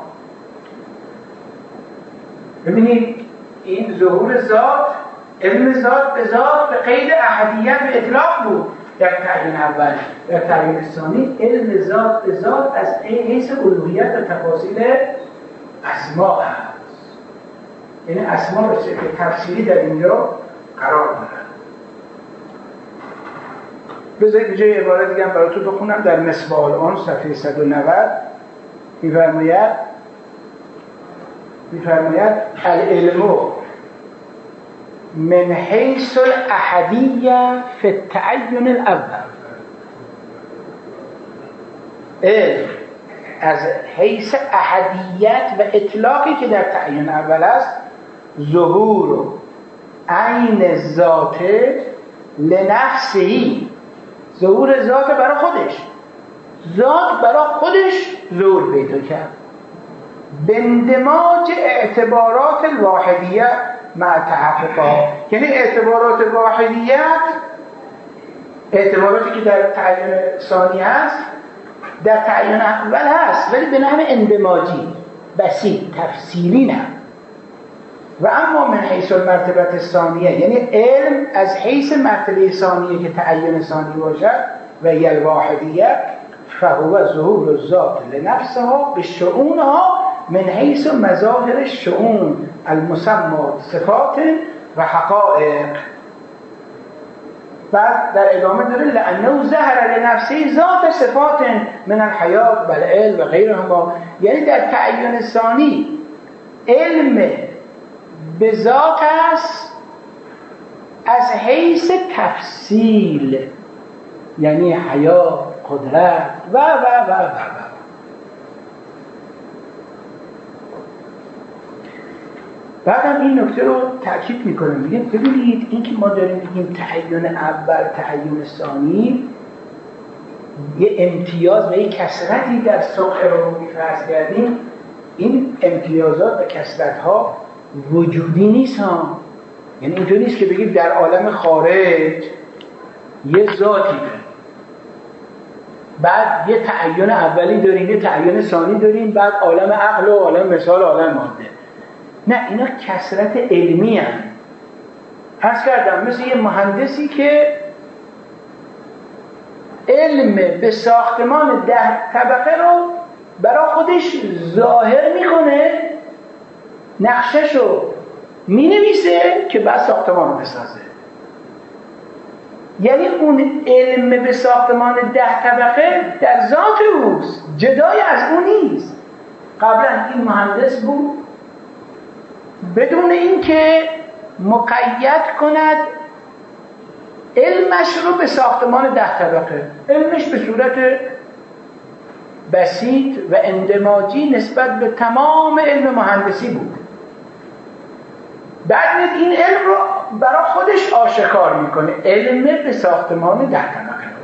ببینید این ظهور ذات، علم ذات به ذات به قید احدیت و اطلاق بود در تعیین اول. در تعیین ثانی علم ذات به ذات از حیث الوهیت و تفاصیل اسما هست، یعنی اسما رو که تفصیلی در اینجا قرار دارن. بذارید اینجا یه عبارت دیگه هم براتون بخونم. در مصباح العون صفحه صد و نود می‌فرماید می‌فرماید العلم من حیث الاحدیه فی التعین الاول. علم از حیث احدیت و اطلاقی که در تعین اول است، ظهور عین ذات لنفسهی، ظهور ذات برای خودش، ذات برای خودش ظهور پیدا کرد به اندماج اعتبارات الواحدیه مع تحققها. یعنی اعتبارات واحدیت، اعتباراتی که در تعین ثانی هست در تعین اول هست، ولی به نحو اندماجی، بسیط، تفصیلی نه. و اما من حیث المرتبه ثانیه، یعنی علم از حیث مرتبه ثانیه که تعین ثانی باشد و هی الواحدیه، فهو ظهور الذات لنفسها بشؤونها من حیث مظاهر الشؤون المسمات صفات و حقائق. بعد در ادامه داره لانه ظهر لنفسه ذات صفات من الحیات و العلم و غیرهما. یعنی در تعین ثانی علم به ذات است از حیث تفصیل، یعنی حیات، قدرت و و و و و بعدم این نکته رو تأکید میکنم، میگه ببینید این که ما داریم بگیم تعین اول، تعین ثانی، یه امتیاز و یه کثرتی در سوق رو میفرض کردیم. این امتیازات و کثرت‌ها وجودی نیست ها. یعنی اینجوری نیست که بگیم در عالم خارج یه ذاتی داریم، بعد یه تعین اولی داریم، یه تعین ثانی داریم، بعد عالم عقل و عالم مثال و عالم ماده. نه، اینا کثرت علمی هست. عرض کردم مثل یه مهندسی که علم به ساختمان ده طبقه رو برای خودش ظاهر میکنه، نقشه‌شو مینویسه که بعد ساختمان رو بسازه. یعنی اون علم به ساختمان ده طبقه در ذات اوست، جدای از اون نیست. قبلا این مهندس بود بدون اینکه مقید کند علمش رو به ساختمان ده طبقه. علمش به صورت بسیط و اندماجی نسبت به تمام علم مهندسی بود. بعد این علم رو برای خودش آشکار میکنه، علم به ساختمان ده طبقه رو.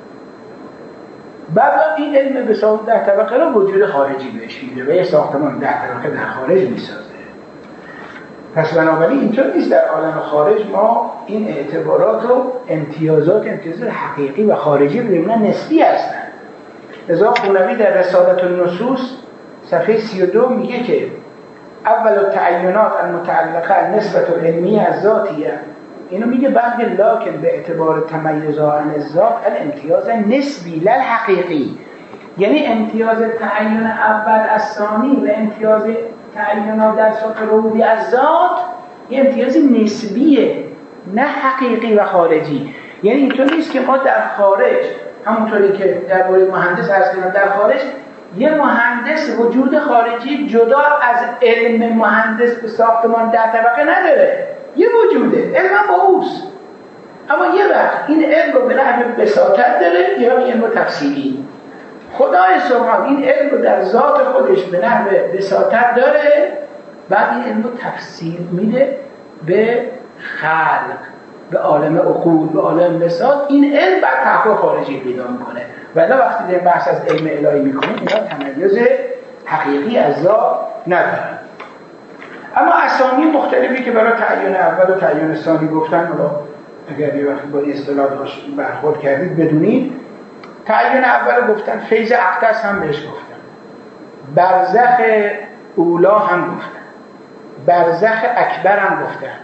بعد این علم به ساختمان ده طبقه رو وجود خارجی بهش میده و یه ساختمان ده طبقه در خارج میسازه. پس بنابراین اینطور نیست در عالم خارج ما این اعتبارات و امتیازات امتیازات حقیقی و خارجی ببینن نسبی هستن. لذا خونوی در رسالت النصوص صفحه سی و دو میگه که اول التعینات المتعلقه النسبة العلمیه الذاتیه، اینو میگه بعد لکن به اعتبار تمیزها عن الذات الامتیاز نسبی لا حقیقی، یعنی امتیاز تعین اول از ثانی و امتیاز تعینات در سطح ربوبی از ذات یه امتیاز نسبیه نه حقیقی و خارجی. یعنی اینطور نیست که ما در خارج همونطوری که در مورد مهندس عرض کردم در خارج یه مهندس وجود خارجی جدا از علم مهندس به ساختمان ده طبقه نداره، یه وجوده، علم با اوست، اما یه وقت این علم رو به نحو بساطت داره یا علم تفصیلی. خدای سبحان این علم رو در ذات خودش به نحو بساطت داره، بعد این علم رو تفصیل میده به خلق، به عالم عقول، به عالم بساط. این علم بر تحقیق خارجی پیدا میکنه. ولی وقتی در بحث از علم الهی میکنیم اینا تمایز حقیقی از ذات ندارن. اما اسامی مختلفی که برای تعیین اول و تعیین ثانی گفتن، حالا اگر یه وقتی با اصطلاح برخورد کردید بدونید، تعیین اول گفتن، فیض اقدس هم بهش گفتن، برزخ اولا هم گفتن، برزخ اکبر هم گفتن.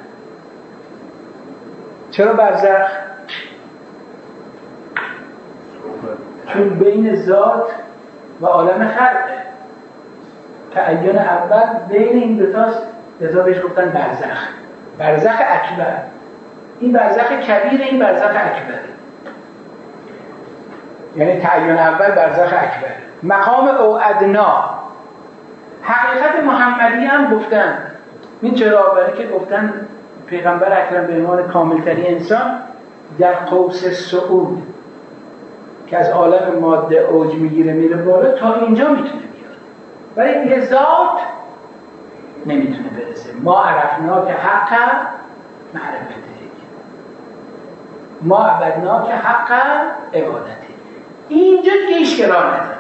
چرا برزخ؟ چون بین ذات و عالم خلقه. تعین اول بین این دوتاست، لذا بهش گفتن برزخ. برزخ اکبر، این برزخ کبیر، این برزخ اکبر. یعنی تعین اول برزخ اکبر. مقام او ادنا، حقیقت محمدی هم گفتن. این چرا؟ برای که گفتن پیغمبر اکرم به عنوان کاملترین انسان در قوس صعود که از عالم ماده اوج میگیره میره بالا تا اینجا میتونه بیاد، ولی یه ذات نمیتونه برسه. ما عرفنا که حق معرفته، ما عبدنا که حق عبادته. اینجا که اشکال نداره،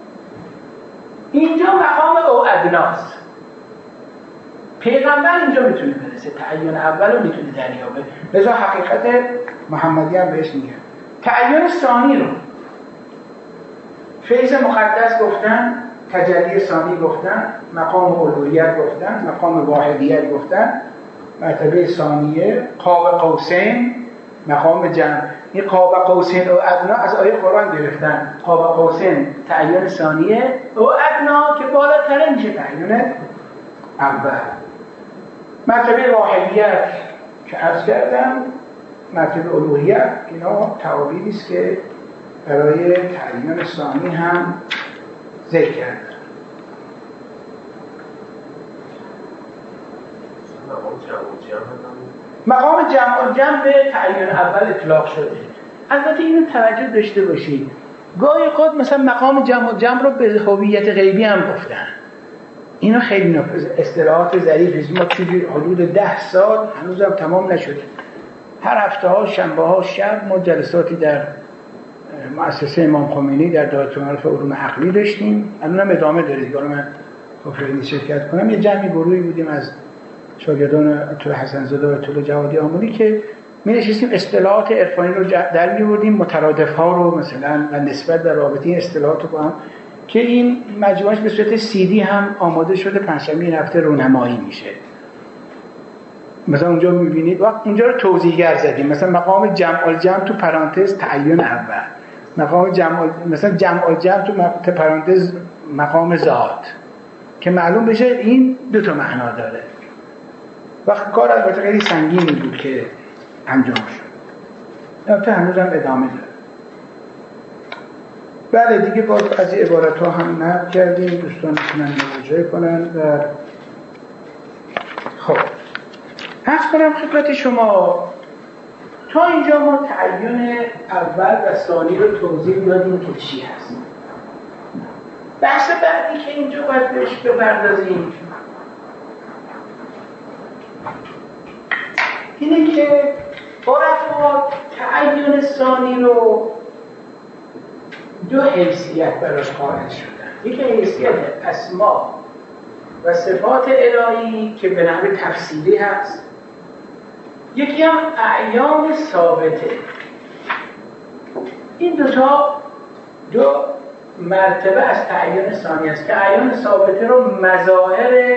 اینجا مقام او ادناست. پیغمبر اینجا میتونه برسه، تعین اول رو میتونه دریابه. لذا حقیقت محمدی هم بهش میگن. تعین ثانی رو فیض مقدس گفتن، تجلی ثانی گفتن، مقام الوهیت گفتن، مقام واحدیت گفتن، مرتبه ثانیه قاب قوسین، مقام جمع. این قاب قوسین و ادنا از آیه قرآن گرفتن. قاب قوسین تعین ثانیه و ادنا که بالاتره میشه تعین اول. مرتبه واحدیت که عرض کردم، مرتبه الوهیت، اینا تعابیری است که برای تعیین ثانی هم ذکر کردن. مقام جمع و جمع به تعیین اول اطلاق شده. البته اینو توجه داشته باشید، گاهی خود مثلا مقام جمع و جمع رو به هویت غیبی هم گفتن. اینو خیلی اصطلاحات ظریفی است. ما توی حدود ده سال هنوزم تمام نشده، هر هفته ها شنبه ها شب ما جلساتی در مؤسسه امام خمینی در دایره معارف علوم عقلی داشتیم. الانم ادامه داره دیگه. من خواستم شرکت کنم. یه جمعی گروهی بودیم از شاگردان آیت الله حسن زاده و آیت الله جوادی آملی که می نشستیم اصطلاحات عرفانی رو در می‌آوردیم، مترادف ها رو مثلا و نسبت در رابطه این اصطلاحات رو با هم، که این مجموعهش به صورت سی دی هم آماده شده. پنجشنبه این هفته رونمایی میشه. مثلا اونجا می‌بینید وقت اونجا رو توضیحگر زدیم. مثلا مقام جمع الجمع تو پرانتز تعین اول، مقام جمع مثلا جمع الجمع تو پرانتز مقام ذات، که معلوم بشه این دو تا معنا داره. وقت کار البته خیلی سنگینی بود که انجام شد. البته هنوزم ادامه داره. بله دیگه باز از این عبارت ها هم نقل کردیم، دوستان میتونن مراجعه کنن. و خب عرض کنم خدمت شما تا اینجا ما تعین اول و ثانی رو توضیح دادیم که چی هست. بحث بعدی که اینجا باید بهش بپردازیم اینه که عرفا تعین ثانی رو دو حیثیت براش قائل شدن. یکی حیثیت اسما و صفات الهی که به نحو تفصیلی هست، یکی هم اعیان ثابته. این دوتا دو مرتبه از تعین ثانی است که اعیان ثابته رو مظاهر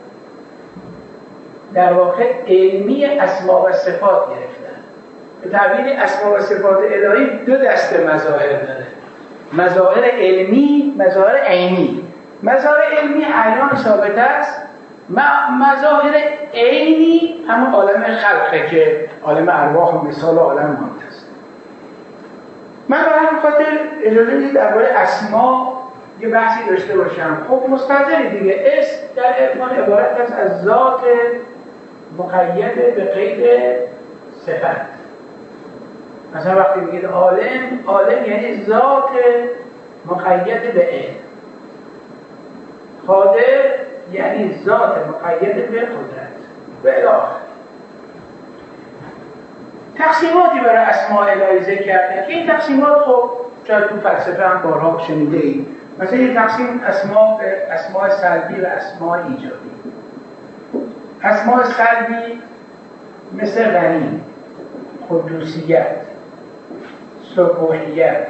در واقع علمی اسما و صفات گرفتن. به تعبیر اسما و صفات الهی دو دسته مظاهر داره: مظاهر علمی، مظاهر عینی. مظاهر علمی اعیان ثابته است، مظاهر عینی همون عالم خلقه که عالم ارواح و مثال عالم مانده است. من برای خاطر اجازه بدید درباره اسما یه بحثی داشته باشم. خب مستقلی دیگه، اسم در عرفان عبارت است از ذات مقید به قید صفت. مثلا وقتی میگید عالم، عالم یعنی ذات مقید به علم. قادر یعنی ذات مقید به قدرت و الی آخر. تقسیماتی برای اسماء الهی ذکر کردن که این تقسیمات خب شاید تو فلسفه هم بارها شنیده اید. مثلا این تقسیم اسماء به اسماء سلبی و اسماء ایجابی. اسماء سلبی مثل غنی، قدوسیت، سبوحیت.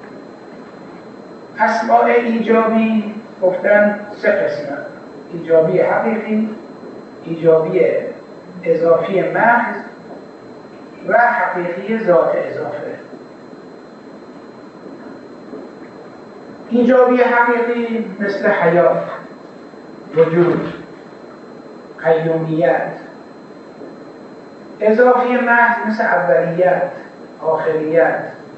اسماء ایجابی گفتن سه قسمه: ایجابی حقیقی، ایجابی اضافی محض و حقیقی ذات اضافه. ایجابی حقیقی مثل حیات، وجود، قیومیت. اضافی محض مثل اولیت، آخریت.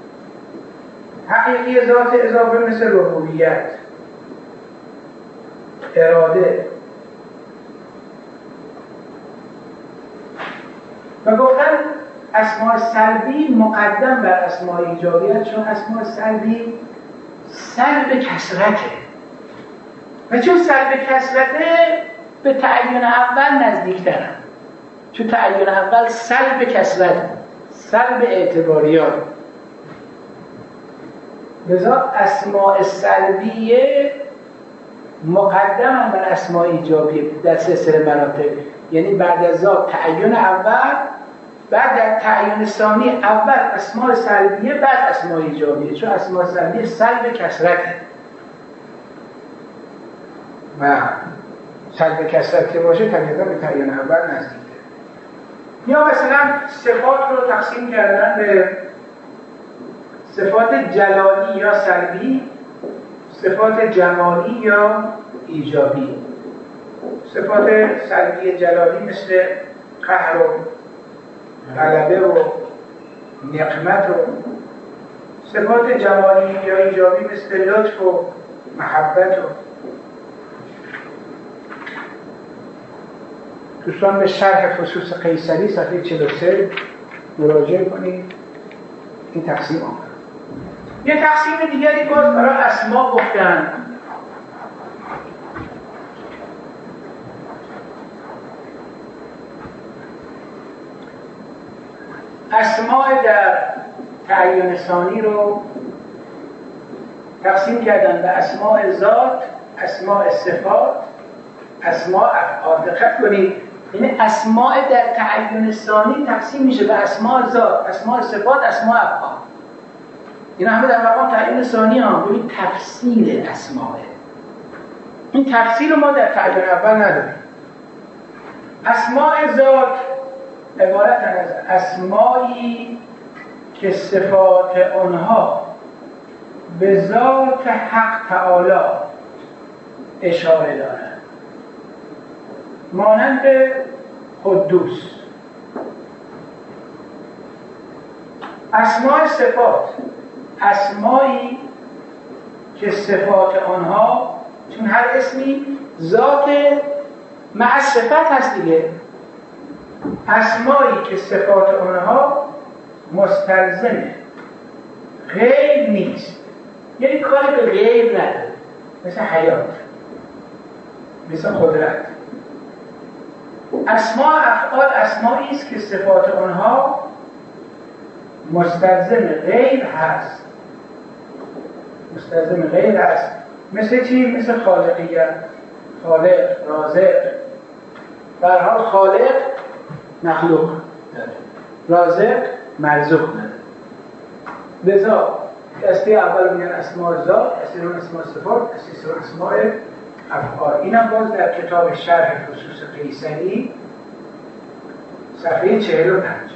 حقیقی ذات اضافه مثل ربوبیت، اراده. و گفتن اسماء سلبی مقدم بر اسماء ایجابیت، چون اسماء سلبی سلب کثرته و چون سلب کثرته به تعین اول نزدیکترن. چون تعین اول سلب کثرت، سلب اعتباریات. لذا اسماء سلبیه مقدم بر اسماء ایجابی در سلسله مراتب. یعنی بعد از ذات تعین اول، بعد در تعین ثانی اول اسماء سلبیه، بعد اسماء ایجابیه. چون اسماء سلبیه سلب کثرته و سلب کثرت که باشه طبیعتا به تعین اول نزدیکه. یا مثلا صفات رو تقسیم کردن به صفات جلالی یا سلبی، صفات جمالی یا ایجابی. صفات سلبی جلالی مثل قهر و غلبه و نقمت. و صفات جمالی یا ایجابی مثل لطف و محبت. و دوستان به شرح فصوص قیصری صفحه چهل و سه مراجعه کنید. این تقسیم آمد. یه تقسیم دیگری باز برای اسما گفتن. اسماء در تعین ثانی رو تقسیم کردن به اسماء ذات، اسماء صفات، اسماء افعال. دقت کنید، یعنی اسماء در تعین ثانی تقسیم میشه به اسماء ذات، اسماء صفات، اسماء افعال. اینا همه در مقام تعین ثانی ها. ببین تفصیل اسماء، این تفصیل رو ما در تعین اول نداریم. اسماء ذات عبارت از اسمایی که صفات آنها به ذات حق تعالی اشاره دارند، مانند قدوس. اسماء صفات، اسمایی که صفات آنها، چون هر اسمی ذات مع صفت هست دیگه، اسمایی که صفات آنها مستلزم غیر نیست، یعنی کاری به غیر نداره، مثل حیات، مثل قدرت. اسماء افعال اسمایی است که صفات آنها مستلزم غیر هست، مستلزم غیر هست. مثل چی؟ مثل خالقیت، خالق، رازق. در حال خالق مخلوق داره، رازق مرزوق داره. لذا دسته اول میگن اسماء ذات، دسته دوم اسماء صفات، دسته سوم اسماء افعال. اینم باز در کتاب شرح فصوص قیصری صفحه چهل و پنج.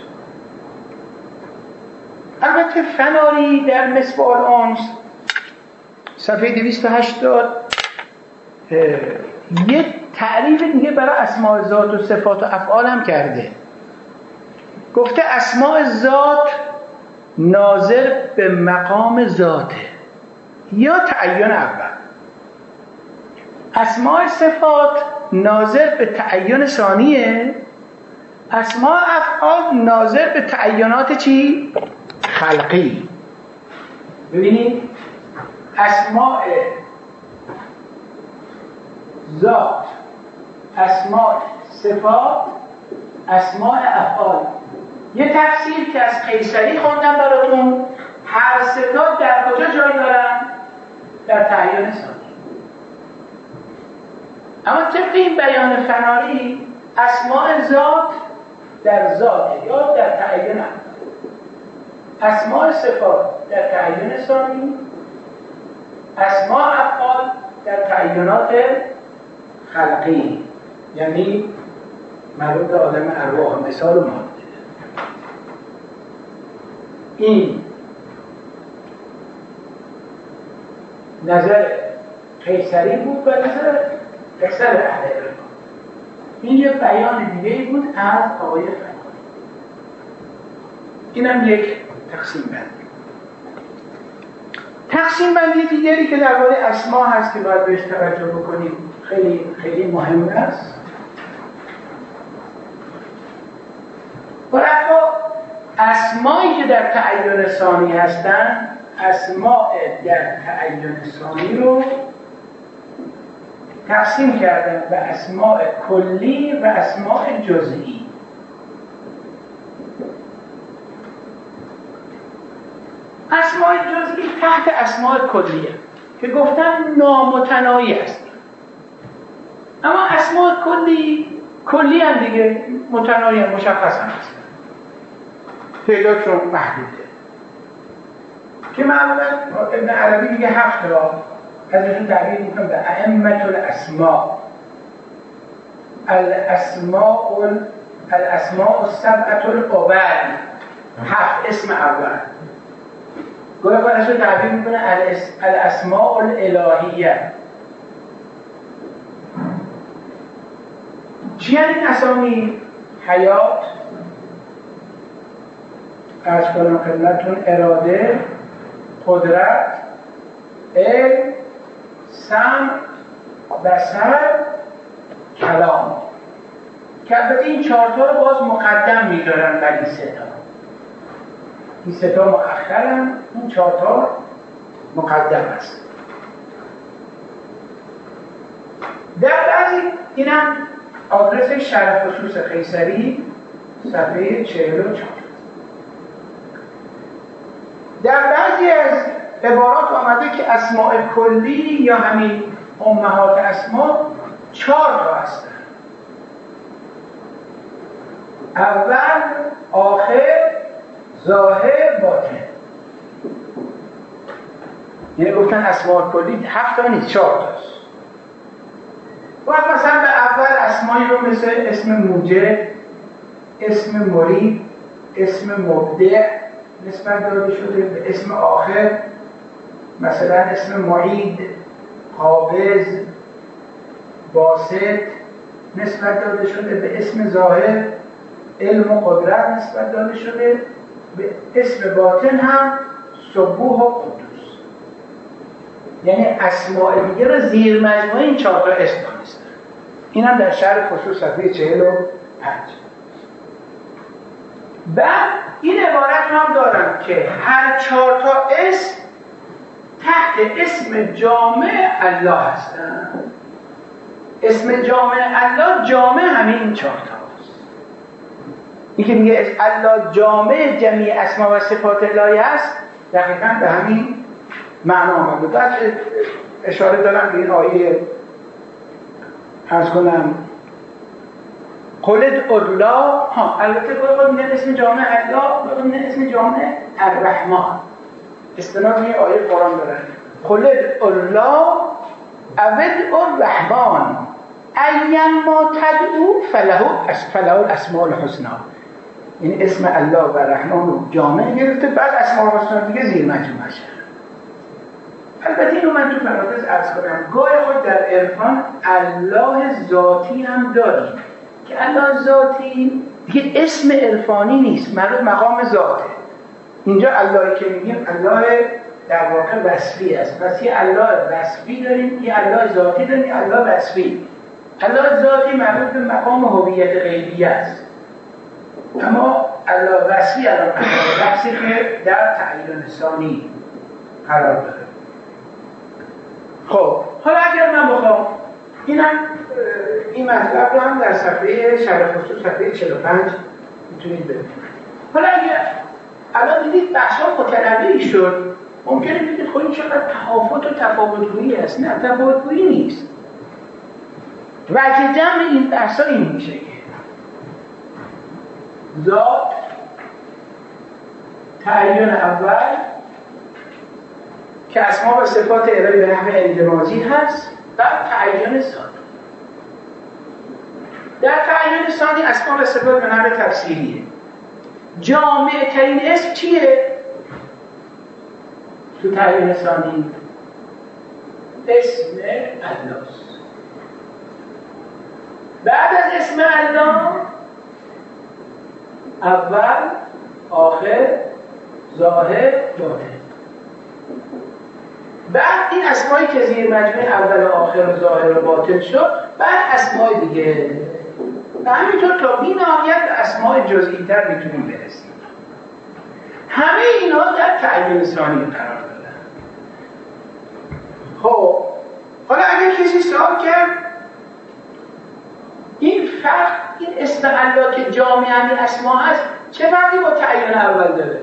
البته فناری در مصباح الانس صفحه دویست و هشتاد یه تعریف دیگه برای اسماء ذات و صفات و افعال هم کرده. گفته اسماء ذات ناظر به مقام ذاته یا تعین اول، اسماء صفات ناظر به تعین ثانیه، اسماء افعال ناظر به تعینات چی؟ خلقی. ببینید اسماء ذات، اسماء صفات، اسماء افعال. یه تفسیر که از قیصری خوندم براتون، هر ستا در کجا جای دارن؟ در تعین ثانی. اما طبق این بیان فناری اسماء ذات در ذات یا در تعین، اسماء صفات در تعین ثانی، اسماء افعال در تعینات خلقی، یعنی مربوط به عالم ارواح. مثال ما این نظر قیصری بود و نظر اکثر اهل علم. این یه بیان دیگه بود از آقای فناری. اینم یک تقسیم بندی. تقسیم بندی دیگری که درباره اسما هست که باید بهش توجه بکنیم، خیلی خیلی مهم است. برای اسمایی که در تعین ثانی هستند، اسماء در تعین ثانی رو تقسیم کردن به اسماء کلی و اسماء جزئی. اسماء جزئی تحت اسماء کلیه که گفتن نامتناهی است، اما اسماء کلی کلی هم دیگه متناهی هم مشخص هم هست، تعدادشون محدوده که معمولا ابن عربی میگه هفت را ازشون تعبیر میکنم به ائمة الاسماء، الاسماء الاسماء السبعة الاول، هفت اسم اول. گویا کنشون تعبیر میکنه الاسماء الالهیه. چی یعنی این اسامی؟ حیات، از کنم خدمتون اراده، قدرت، علم، سمع، بصر، کلام. که البته این چهارتا رو باز مقدم میذارن بر این سه تا. این سه تا مؤخرن، اون چهارتا مقدم است. در بعضی اینم آدرس شرح فصوص قیصری صفحه چهل و چهار. در بعضی از عبارات آمده که اسماء کلی یا همین امهات اسماء چهار تا هستن، اول، آخر، ظاهر، باطن. یعنی گفتن اسماء کلی هفت تا نیست، چهار تاست. باید مثلا به اول اسمایی رو مثل اسم موجب، اسم مرید، اسم مبدع نسبت داده شده، به اسم آخر مثلا اسم معید، قابض، باسط نسبت داده شده، به اسم ظاهر علم و قدرت نسبت داده شده، به اسم باطن هم سبوح و قدوس، یعنی اسماء دیگه رو زیر مجموعه این چهار تا اسم دانستن. این هم در شرح خصوص صفحه چهل و پنج. بعد این عبارت رو هم دارم که هر چهار تا اسم تحت اسم جامع الله هستن. اسم جامع الله جامع همین چهار تاست. این که میگه الله جامع جمعی اسما و صفات الله است، دقیقاً به همین معنا آمده. بعد اشاره دارم به این آیه عرض کنم قلت الله، ها البته باید میگن اسم جامع الله، باید میگن اسم جامع الرحمن، استناد این آیه قرآن دارن. قلت الله عبد الرحمن این ما تدعو فله فله الاسماء الحسنى. این اسم الله و رحمان رو جامع گرفته، بعد اسماء الحسنى دیگه زیر مجموعه شد. البته اینو من تو پرانتز عرض کنم، گاهی خود در عرفان الله ذاتی هم داریم که الله ذاتی دیگه اسم عرفانی نیست، مربوط مقام ذاته. اینجا اللهی که میگیم الله در واقع وصفی است. پس یه الله وصفی داریم، یه الله ذاتی داریم، یه الله وصفی. الله ذاتی مربوط به مقام هویت غیبی است، اما الله وصفی الان بحثی که در تعیین ثانی قرار داره. خب حالا اگر من بخوام اینم این مطلب رو هم در صفحه شرح خصوص صفحه چهل و پنج میتونید ببینید. حالا اگر الان دیدید بحثا متنوعی شد، ممکنه بگید خب این چقدر تفاوت و تفاوت‌گویی است. نه، تفاوت‌گویی نیست. وجه جمع این بحثا این میشه که ذات تعیین اول که اسما و صفات الهی به نحو اندماجی هست، بعد تعیین ثانی. در تعیین ثانی اسما و صفات به نحو تفسیریه. جامع ترین اسم چیه؟ تو تعیین ثانی اسم الله است. بعد از اسم الله اول، آخر، ظاهر، باطن. بعد این اسمایی که زیر مجموعه اول و آخر و ظاهر و باطن شد، بعد اسمای دیگه و همینطور تا بی نهایت به اسمای جزئی تر میتونیم برسیم. همه اینا در تعیین ثانی قرار دادن. خب حالا اگه کسی سوال کرد این فرق، این اسم الله که جامع همین اسما هست چه فرقی با تعیین اول داره؟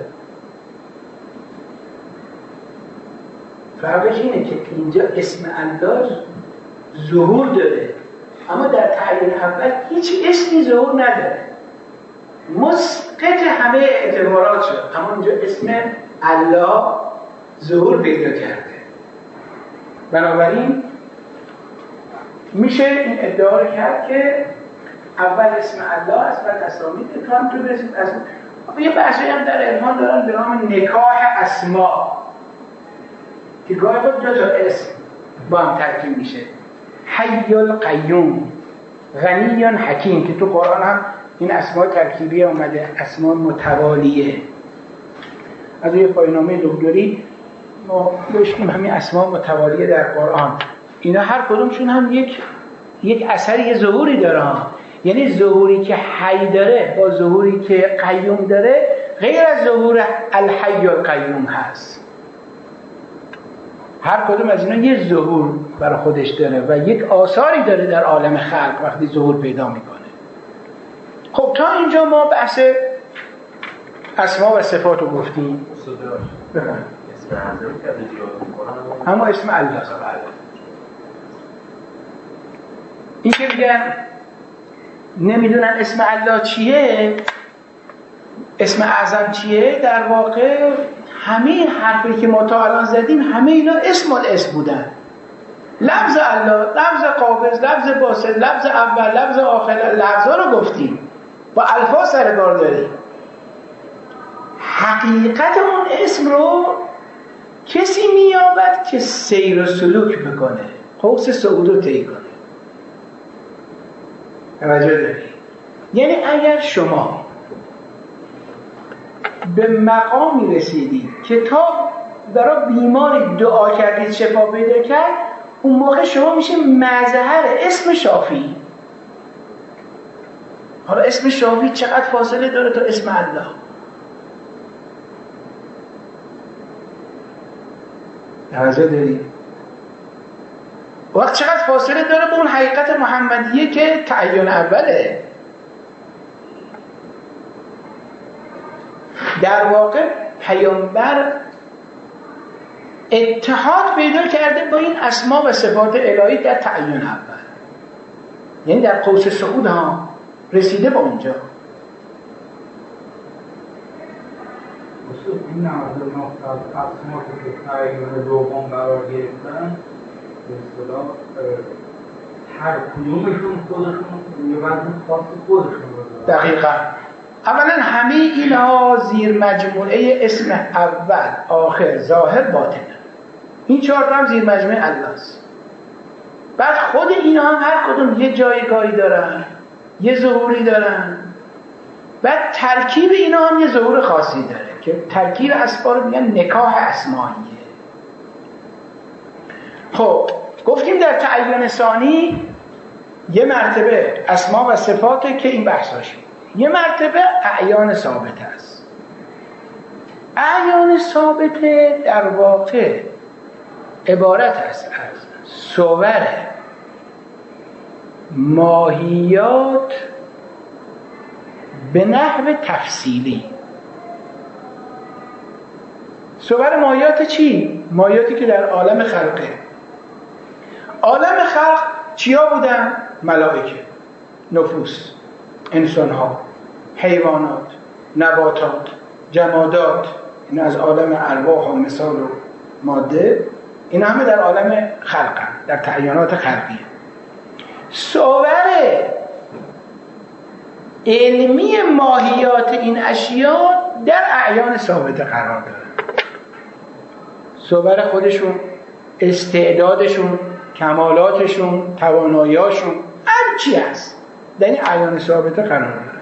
فرقش اینه که اینجا اسم الله ظهور داره، اما در تعیین اول هیچ اسمی ظهور نداره، مسقط همه اعتبارات شد. اما اینجا اسم الله ظهور پیدا کرده. بنابراین میشه این ادعا رو کرد که اول اسم الله است، بعد اسامی تا تو برسید اسم. یه بحثی هم در عرفان دارن به نام نکاح اسما که گاهی خود دو تا اسم با هم ترکیب میشه. حی القیوم، غنی حکیم، که تو قرآن هم این اسما ترکیبی اومده، اسما متوالیه. از یه پایان‌نامه دکتری ما داشتیم همین اسما متوالیه در قرآن. اینا هر کدومشون هم یک یک اثر، یه ظهوری داره. یعنی ظهوری که حی داره با ظهوری که قیوم داره غیر از ظهور الحی القیوم هست. هر کدوم از اینا یه ظهور برای خودش داره و یک آثاری داره در عالم خلق وقتی ظهور پیدا میکنه. خب تا اینجا ما بحث اسما و صفات رو گفتیم. بفرمایید. اسم اعظم که دیگه اما اسم الله تعالی. این که میگن نمیدونن اسم الله چیه، اسم اعظم چیه، در واقع همه حرفی که ما تا الان زدیم همه اینا اسم الاسم بودن. لفظ الله، لفظ قابض، لفظ باسط، لفظ اول، لفظ آخر، لفظا رو گفتیم، با الفاظ سر کار داریم. حقیقت اون اسم رو کسی مییابد که سیر و سلوک بکنه، قوس صعود رو طی کنه. توجه دارید؟ یعنی اگر شما به مقامی رسیدید که تا برای بیماری دعا کردید شفا پیدا کرد، اون موقع شما میشه مظهر اسم شافی. حالا اسم شافی چقدر فاصله داره تا اسم الله؟ توجه دارید؟ وقت چقدر فاصله داره با اون حقیقت محمدیه که تعین اوله. در واقع پیامبر اتحاد پیدا کرده با این اسما و صفات الهی در تعین اول، یعنی در قوس صعود ها رسیده به اونجا. این نهاد اسما که تعین دوم قرار گرفتن به اصطلاح هر کدومشون خودشون یه وزن خاص خودشون رو دارن. دقیقاً. اولا همه اینها زیر مجموعه اسم اول، آخر، ظاهر، باطن. این چهار تا هم زیر مجموعه الله است. بعد خود اینها هم هر کدوم یه جایگاهی دارن، یه ظهوری دارن. بعد ترکیب اینها هم یه ظهور خاصی داره که ترکیب اسما رو میگن نکاح اسماییه. خب گفتیم در تعین ثانی یه مرتبه اسما و صفاته که این بحثاش، یه مرتبه اعیان ثابت است. اعیان ثابته در واقع عبارت است از صور ماهیات به نحو تفصیلی. صور ماهیات چی؟ ماهیاتی که در عالم خلقه. عالم خلق چیا بودن؟ ملائکه، نفوس، انسان‌ها، حیوانات، نباتات، جمادات، این از عالم ارواح و مثال و ماده، این همه در عالم خلقن، در تعیینات خلقی. صور علمی ماهیات این اشیاء در اعیان ثابته قرار داره. صور خودشون، استعدادشون، کمالاتشون، تواناییاشون، هر چی هست در این اعیان ثابته قرار داره.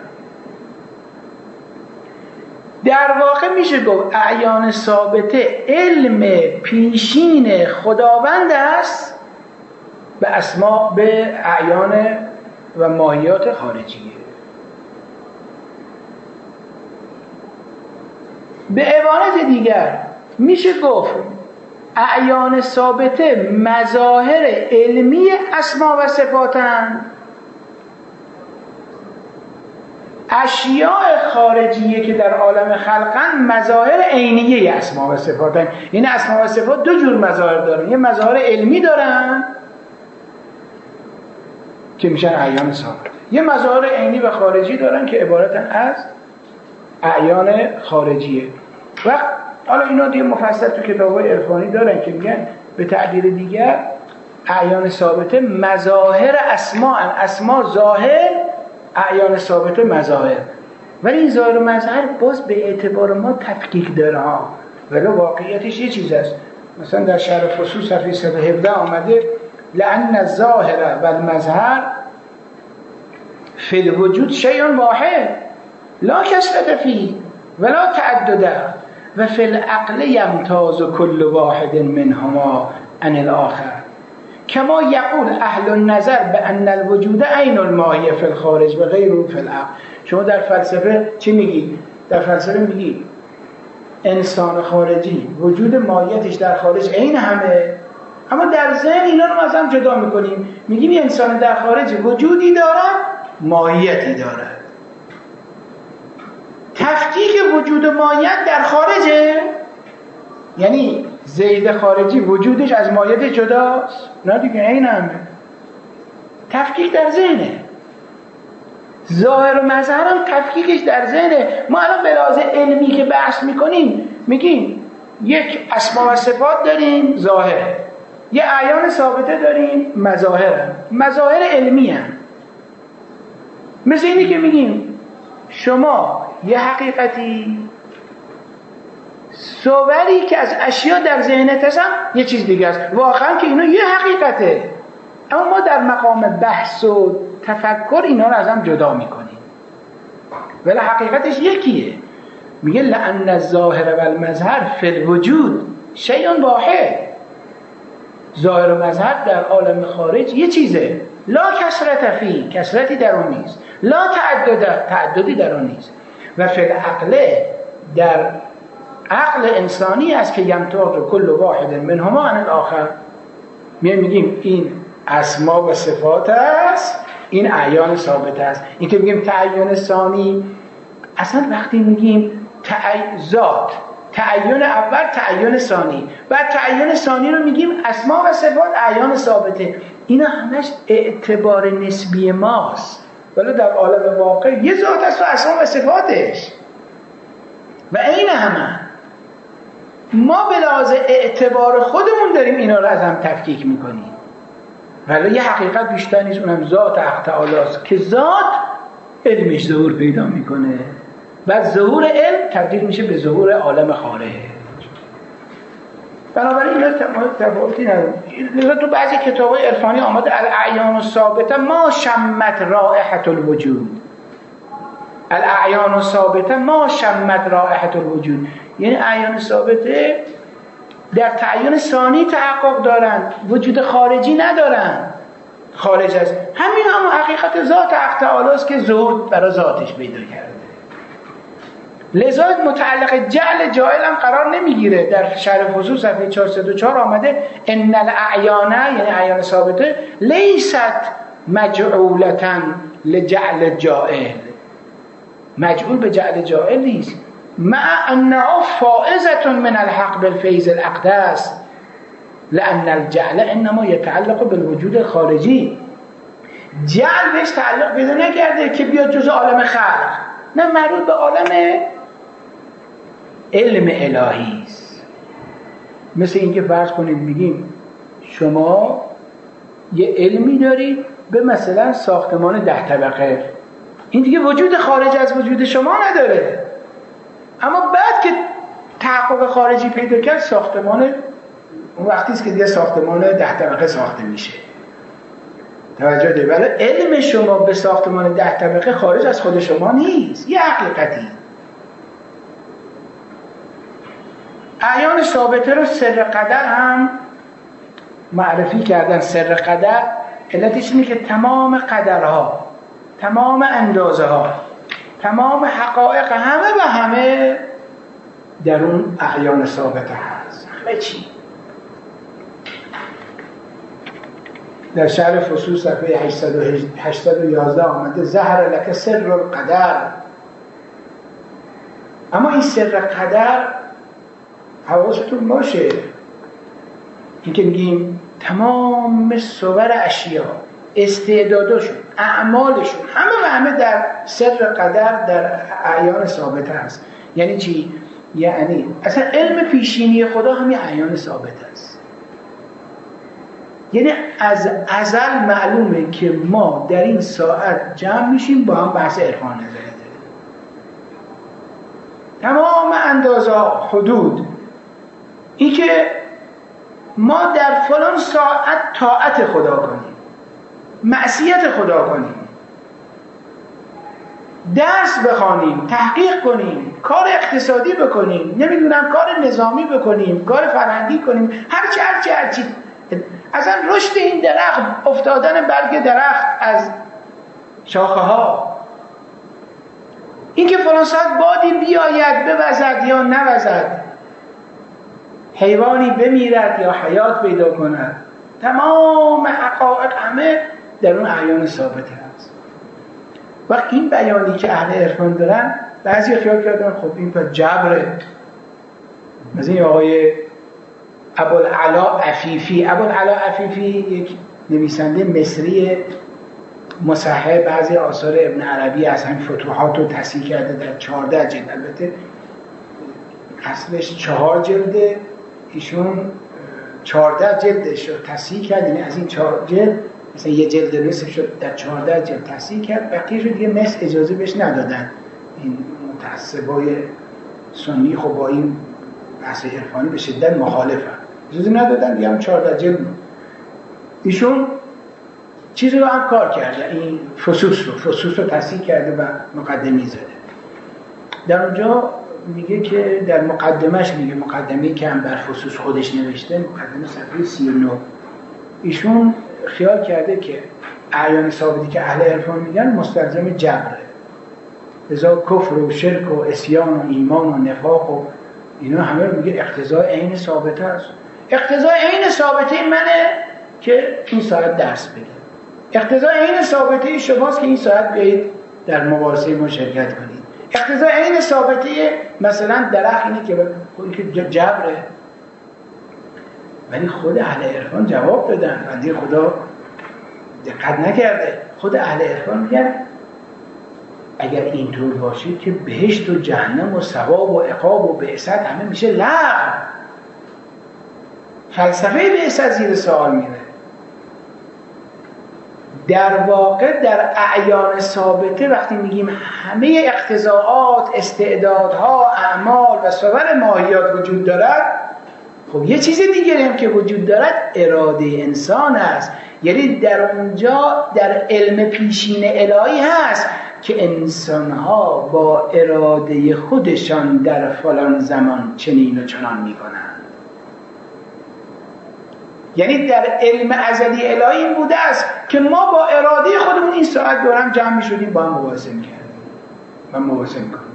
در واقع میشه گفت اعیان ثابته علم پیشین خداوند است به اسما، به اعیان و ماهیات خارجیه. به عبارت دیگر میشه گفت اعیان ثابته مظاهر علمی اسما و صفاتن. اشیاء خارجیه که در عالم خلقن مظاهر عینیه اسما و صفاتن. یعنی اسما و صفات دو جور مظاهر دارن، یه مظاهر علمی دارن که میشن اعیان ثابت، یه مظاهر عینی و خارجی دارن که عبارتن از اعیان خارجیه. و حالا اینا دیگه مفصل تو کتاب‌های عرفانی دارن که میگن به تعبیر دیگر اعیان ثابته مظاهر اسما، اسما ظاهر، اعیان ثابته مظاهر. ولی این ظاهر و مظاهر باز به اعتبار ما تفکیک داره ها، ولی واقعیتش یه چیز است. مثلا در شرح فصول صفحه صد و هفده آمده لأن الظاهر و المظهر فی الوجود شیء واحد لا کثرة فیه ولا تعدد و فی العقل یمتاز کل واحد منهما عن الاخر کما یقول اهل النظر بأن الوجود عین الماهیه فی الخارج و غیره فی العقل. شما در فلسفه چی میگی؟ در فلسفه میگی انسان خارجی وجود ماهیتش در خارج عین همه، اما در ذهن اینا رو از هم جدا میکنیم، میگیم این انسان در خارج وجودی دارد، ماهیتی دارد. تفکیک وجود و ماهیت در خارجه، یعنی زید خارجی وجودش از ماهیت جداست؟ نه دیگه این همه. تفکیک در ذهنه. ظاهر و مظهر هم تفکیکش در ذهنه. ما الان به لحاظ علمی که بحث میکنیم میگیم یک اسما و صفات داریم ظاهر، یه اعیان ثابته داریم مظاهر، مظاهر علمی هم. مثل اینی که میگیم شما یه حقیقتی صوری که از اشیاء در ذهنت هستن یه چیز دیگه است، واقعا که اینا یه حقیقته، اما ما در مقام بحث و تفکر اینا رو از هم جدا میکنیم، ولی حقیقتش یکیه. میگه لأن الظاهر و المظهر فی الوجود شیء واحد. ظاهر و مظهر در عالم خارج یه چیزه، لا کثرت فی، کثرتی در اون نیست، لا تعدد، تعددی در اون نیست. و فی العقل، در عقل انسانی است که یمتاز کل واحد منهما عن الاخر. میگیم این اسما و صفات است، این اعیان ثابت است. این که میگیم تعین ثانی، اصلا وقتی میگیم تعین ذات، تعین اول، تعین ثانی، بعد تعین ثانی رو میگیم اسما و صفات اعیان ثابته. اینا همش اعتبار نسبی ماست، ولی در عالم واقع یه ذات است و اسما و صفاتش و این همه ما به لحاظ اعتبار خودمون داریم اینا رو از هم تفکیک میکنیم، ولی یه حقیقت بیشتر نیست، اونم ذات حق تعالی است که ذات علمش ظهور پیدا میکنه و ظهور علم تبدیل میشه به ظهور عالم خارج. بنابراین اینا تفاوتی نداره. تو بعضی کتاب‌های عرفانی آمده الاعیان الثابته ما شمت رائحة الوجود، الاعیان الثابته ما شمت رائحة الوجود، یعنی اعیان ثابته در تعین ثانی تحقق دارن، وجود خارجی ندارن، خارج از همین هم حقیقت ذات حق تعالی است که ظهور برای ذاتش پیدا کرده. لذا متعلق جعل جاعل هم قرار نمیگیره. در شرح فصول صفحه چهارصد و چهار آمده ان الاعیان، یعنی اعیان ثابته، لیست مجعولتا لجعل جاعل، مجعول به جعل جاعل نیست، مع انها فائزة من الحق بالفیض الاقدس لان الجعل انما يتعلق بالوجود الخارجی. جعل بهش تعلق پیدا نکرده که بیاد جز عالم خلق، نه، مربوط به عالم علم الهی است. مثل اینکه فرض کنید میگیم شما یه علمی دارید به مثلا ساختمان ده طبقه، این دیگه وجود خارج از وجود شما نداره، اما بعد که تحقق خارجی پیدا کرد ساختمان اون وقتی است که دیگه ساختمان ده طبقه ساخته میشه. توجه دارید؟ ولی علم شما به ساختمان ده طبقه خارج از خود شما نیست، یه حقیقتی. اعیان ثابته رو سر قدر هم معرفی کردن. سر قدر علتش اینه که تمام قدرها، تمام اندازه ها، تمام حقایق همه و همه در اون اعیان ثابته هست. همه چی. در شرح فصول صفحه هشتصد و یازده آمده ظهر لک سر القدر. اما این سر قدر حواستون باشه، این که میگیم تمام صور اشیا، استعداداشون، اعمالشون، همه و همه در سر قدر در اعیان ثابته هست. یعنی چی؟ یعنی اصلا علم پیشینی خدا همین اعیان ثابته است. یعنی از ازل معلومه که ما در این ساعت جمع میشیم با هم بحث عرفان نظری داریم. تمام اندازه حدود این که ما در فلان ساعت طاعت خدا کنیم، معصیت خدا کنیم، درس بخوانیم، تحقیق کنیم، کار اقتصادی بکنیم، نمیدونم کار نظامی بکنیم، کار فرهنگی کنیم، هرچی هرچی هرچی اصلا رشد این درخت، افتادن برگ درخت از شاخه ها، این که فلان ساعت بادی بیاید بوزد یا نوزد، حیوانی بمیرد یا حیات پیدا کند، تمام حقایق همه در اون اعیان ثابته هست. و این بیانی که اهل عرفان دارن بعضی خیال کردن خب این پس جبره. مثل این آقای ابوالعلا عفیفی، ابوالعلا عفیفی یک نویسنده مصری مصحح بعضی آثار ابن عربی از همین فتوحات رو تصحیح کرده در چهارده جلد، البته اصلش چهار جلده، ایشون چهارده جلدش رو تصحیح کرد، یعنی از این چهار جلد مثلا یه جلد نصف شد در چهارده جلد تصحیح کرد، بقیه رو دیگه مصر اجازه بهش ندادن. این متعصبای سنی خب با این بحث عرفانی به شدت مخالفن، اجازه ندادن، دیگه هم چهارده جلد. ایشون چیزی رو هم کار کرده، این فصوص رو فصوص رو تصحیح کرده و مقدمی زده. در اونجا میگه که در مقدمش میگه، مقدمه‌ای که هم بر خصوص خودش نوشته، مقدمه صفحه سی و نه، ایشون خیال کرده که اعیان ثابتی که اهل عرفان میگن مستلزم جبره، لذا کفر و شرک و عصیان و ایمان و نفاق و اینا همه رو میگه اقتضای عین ثابته است. اقتضای عین ثابته منه که این ساعت درس بده، اقتضای عین ثابته شماست که این ساعت بیایید در مباحثه ما شرکت کنید، اقتضای عین ثابته مثلا درخت اینه که خودی که جبره. ولی خود اهل عرفان جواب دادن، بنده خدا دقت نکرده. خود اهل عرفان میگن اگر اینطور باشید که بهشت و جهنم و ثواب و عقاب و بعثت همه میشه لغو، فلسفه بعثت زیر سوال میره. در واقع در اعیان ثابته وقتی میگیم همه اقتضاعات، استعدادها، اعمال و سایر ماهیات وجود دارد، خب یه چیز دیگه هم که وجود دارد اراده انسان است. یعنی در اونجا در علم پیشین الهی هست که انسانها با اراده خودشان در فلان زمان چنین و چنان میکنند. یعنی در علم ازلی الهی این بوده است که ما با اراده خودمون این ساعت دورم جمع میشدیم، با هم مباحثه میکردیم و مباحثه میکنیم.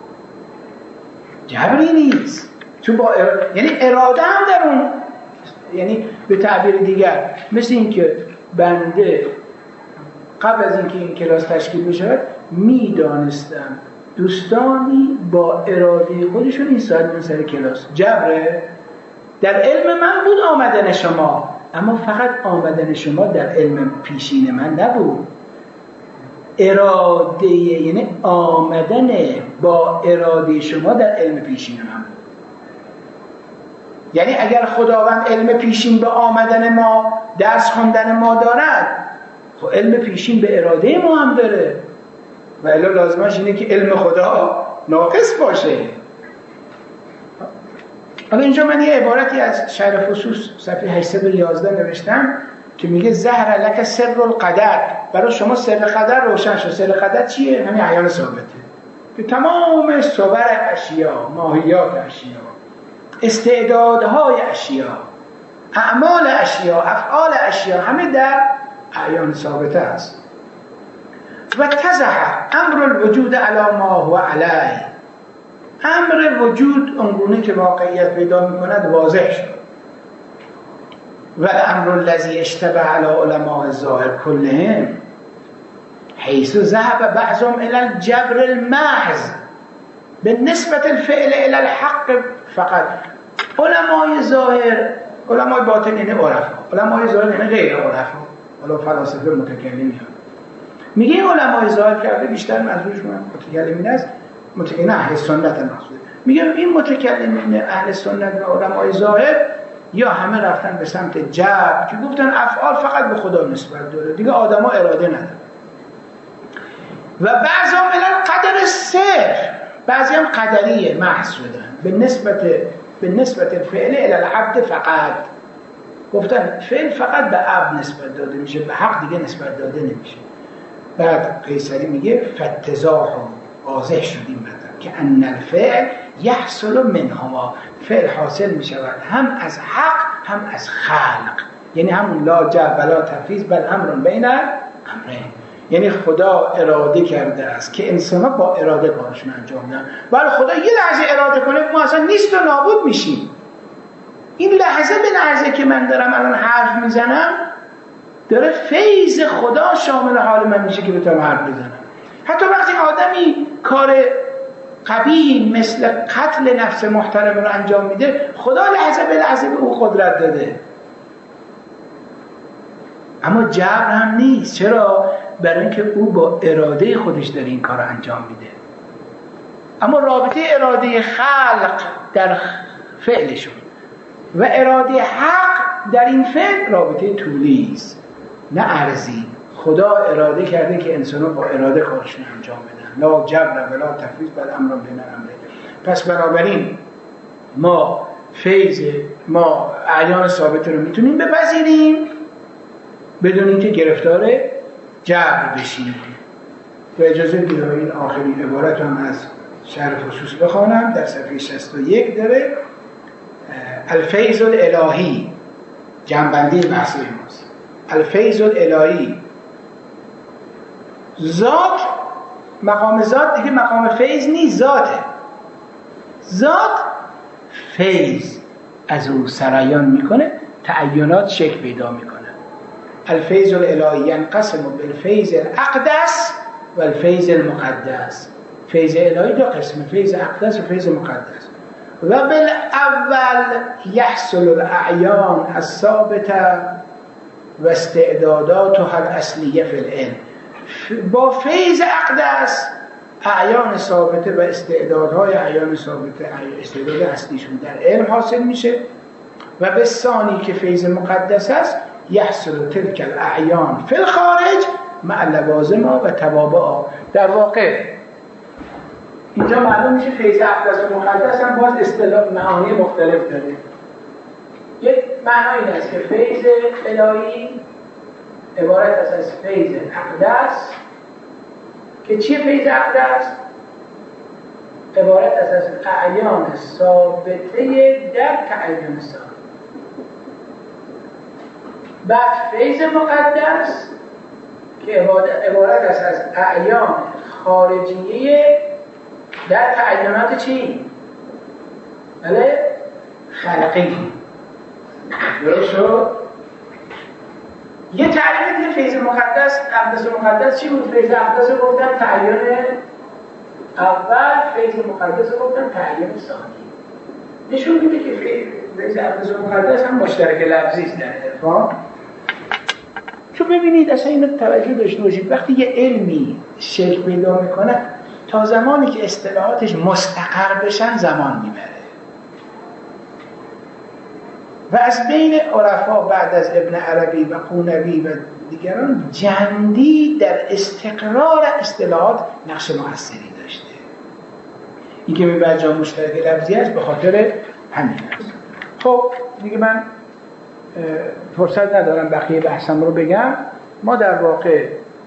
جبری نیست، چون با اراده، یعنی اراده هم در اون، یعنی به تعبیر دیگر مثل این که بنده قبل از اینکه این کلاس تشکیل بشه میدانستم دوستانی با اراده خودشون این ساعت من سر کلاس. جبره؟ در علم من بود آمدن شما، اما فقط آمدن شما در علم پیشین من نبود. اراده، یعنی آمدن با اراده شما در علم پیشین من بود. یعنی اگر خداوند علم پیشین به آمدن ما، درس خوندن ما دارد، خب علم پیشین به اراده ما هم داره و الا لازمش اینه که علم خدا ناقص باشه. حالا اینجا من یه عبارتی از شرح فصوص صفحه هشتصد و یازده نوشتم که میگه زهر لک سر القدر، برای شما سر قدر روشن شد. سر قدر چیه؟ همین اعیان ثابته که تمام صور اشیا، ماهیات اشیا، استعدادهای اشیا، اعمال اشیا، افعال اشیا همه در اعیان ثابته است. و تزح امر الوجود علی ما هو علیه، امر وجود اونگونه که واقعیت پیدا میکند واضح شد. و الامر الذی اشتبه علی علماء الظاهر کلهم حیث ذهب بعضهم الى الجبر المحض بالنسبه الفعل الى الحق فقط. علمای ظاهر، علمای باطن یعنی عرفا، علمای ظاهر یعنی غیر عرفا، حالا فلاسفه متکلمی هم میگه این علمای ظاهر کرده بیشتر منظورشون متکلمین است، متکلمین اهل سنت مقصود. میگه این متکلمین اهل سنت و علمای ظاهر یا همه رفتن به سمت جبر که گفتن افعال فقط به خدا نسبت داره، دیگه آدما اراده نداره. و بعضی هم الان قدر صرف، بعضی هم قدریه محض شدن به نسبت به نسبت الفعل الى العبد فقط. گفتن فعل فقط به عبد نسبت داده میشه، به حق دیگه نسبت داده نمیشه. بعد قیصری میگه فتزاح واضح شد این مطلب که ان الفعل یحصل منهما، فعل حاصل میشود هم از حق هم از خلق، یعنی همون لا جبر ولا تفیض بل امر بین امرین. یعنی خدا اراده کرده است که انسان‌ها با اراده کارشون انجام بدن. ولی خدا یه لحظه اراده کنه ما اصلا نیست و نابود میشیم. این لحظه به لحظه که من دارم الان حرف میزنم داره فیض خدا شامل حال من میشه که بتونم حرف بزنم. حتی وقتی آدمی کار قبیح مثل قتل نفس محترم رو انجام میده، خدا لحظه به لحظه به او قدرت داده. اما جبر هم نیست. چرا؟ برای اینکه او با اراده خودش داره این کار رو انجام میده. اما رابطه اراده خلق در فعلشون و اراده حق در این فعل رابطه طولی است نه عرضی. خدا اراده کرده که انسان‌ها با اراده کارشون انجام بدن. لا جبر ولا تفویض بل امر بین امرین. پس بنابراین ما فیض ما اعیان ثابت رو میتونیم بپذیریم بدون اینکه گرفتار جبر بشیم. و اجازه بدید این آخرین عبارت هم از شرح خصوص بخوانم. در صفحه شصت و یک داره الفیض الالهی، جنبندی بحث ماست. الفیض الالهی، ذات، مقام ذات دیگه مقام فیض نیست، ذاته. ذات فیض از او سرایان میکنه، تعینات شکل پیدا میکنه. الفیض الالهی ینقسم بالفیض الاقدس و الفیض المقدس. فیض الهی دو قسمه، فیض اقدس و فیض مقدس. و بالاول یحصل الاعیان الثابته و استعداداتها الاصلیه فی العلم. با فیض اقدس اعیان ثابته و استعدادهای اعیان ثابته، استعداد اصلیشون در علم حاصل میشه. و به ثانی که فیض مقدس است یحصل تلک الاعیان فی الخارج مع لوازمها و توابعها. در واقع اینجا معلوم میشه فیض اقدس و مقدس هم باز اصطلاح معانی مختلف داره. یک معنی این است که فیض الهی عبارت است از فیض اقدس، که چیه فیض اقدس؟ عبارت است از اعیان ثابته در تعین ثابت. بعد فیض مقدس که عبارت است از اعیان خارجیه در تعینات چی؟ بله؟ خلقی. درست شد؟ یه تعریف دیگه فیض مقدس، اقدس مقدس چی بود؟ فیض اقدس رو گفتن تعین اول، فیض مقدس رو گفتن تعین ثانی. نشون میده که فیض اقدس مقدس هم مشترک لفظی است در عرفان. چون ببینید اصلا اینو توجه داشته باشید، وقتی یه علمی شکل پیدا میکنه تا زمانی که اصطلاحاتش مستقر بشن زمان میبره. و از بین عرفا بعد از ابن عربی و قونوی و دیگران جندی در استقرار اصطلاحات نقش مؤثری داشته. این که به بجا مشترک لفظی است به خاطر همین است. خب دیگه من فرصت ندارم بقیه بحثم رو بگم. ما در واقع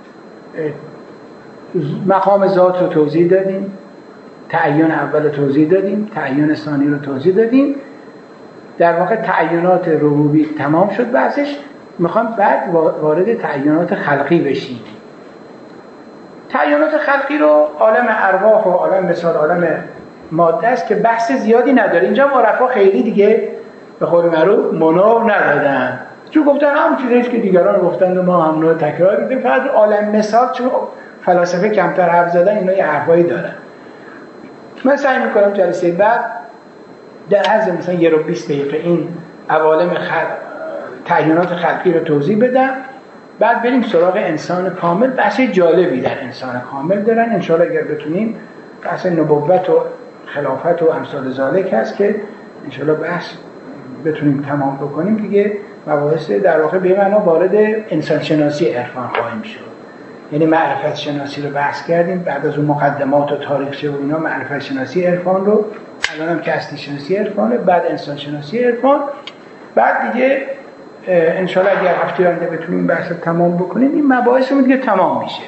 مقام ذات رو توضیح دادیم، تعین اول رو توضیح دادیم، تعین ثانی رو توضیح دادیم. در واقع تعینات ربوبی تمام شد بحثش. میخوام بعد وارد تعینات خلقی بشیم. تعینات خلقی رو عالم ارواح و عالم مثال عالم ماده است که بحث زیادی نداره. اینجا عرفا خیلی دیگه به قول معروف منو ندادن، چون گفتن همون چیزیه که دیگران گفتن و ما همون رو تکرار می‌کنیم. فقط عالم مثال چون فلاسفه کمتر حرف زدن اینا یه حرفایی دارن. من سعی می‌کنم جلسه بعد در عرض مثلا یه رو بیست دقیقه این عوالم خلق، تعینات خلقی رو توضیح بدم، بعد بریم سراغ انسان کامل. بحث جالبی در انسان کامل دارن. انشاءالله اگر بتونیم بحث نبوت و خلافت و امثال ذالک هست که انشاءالله بحث بتونیم تمام بکنیم دیگه. مباحث در واقع به معنا وارد انسان شناسی عرفان خواهیم شد. یعنی معرفت شناسی رو بحث کردیم، بعد از اون مقدمات و تاریخچه و اینا معرفت شناسی عرفان رو، الان هم که هستی شناسی عرفانه، بعد انسان شناسی عرفان، بعد دیگه انشاءالله اگر هفته آینده بتونیم بحث رو تمام بکنیم این مباحثمون دیگه تمام میشه.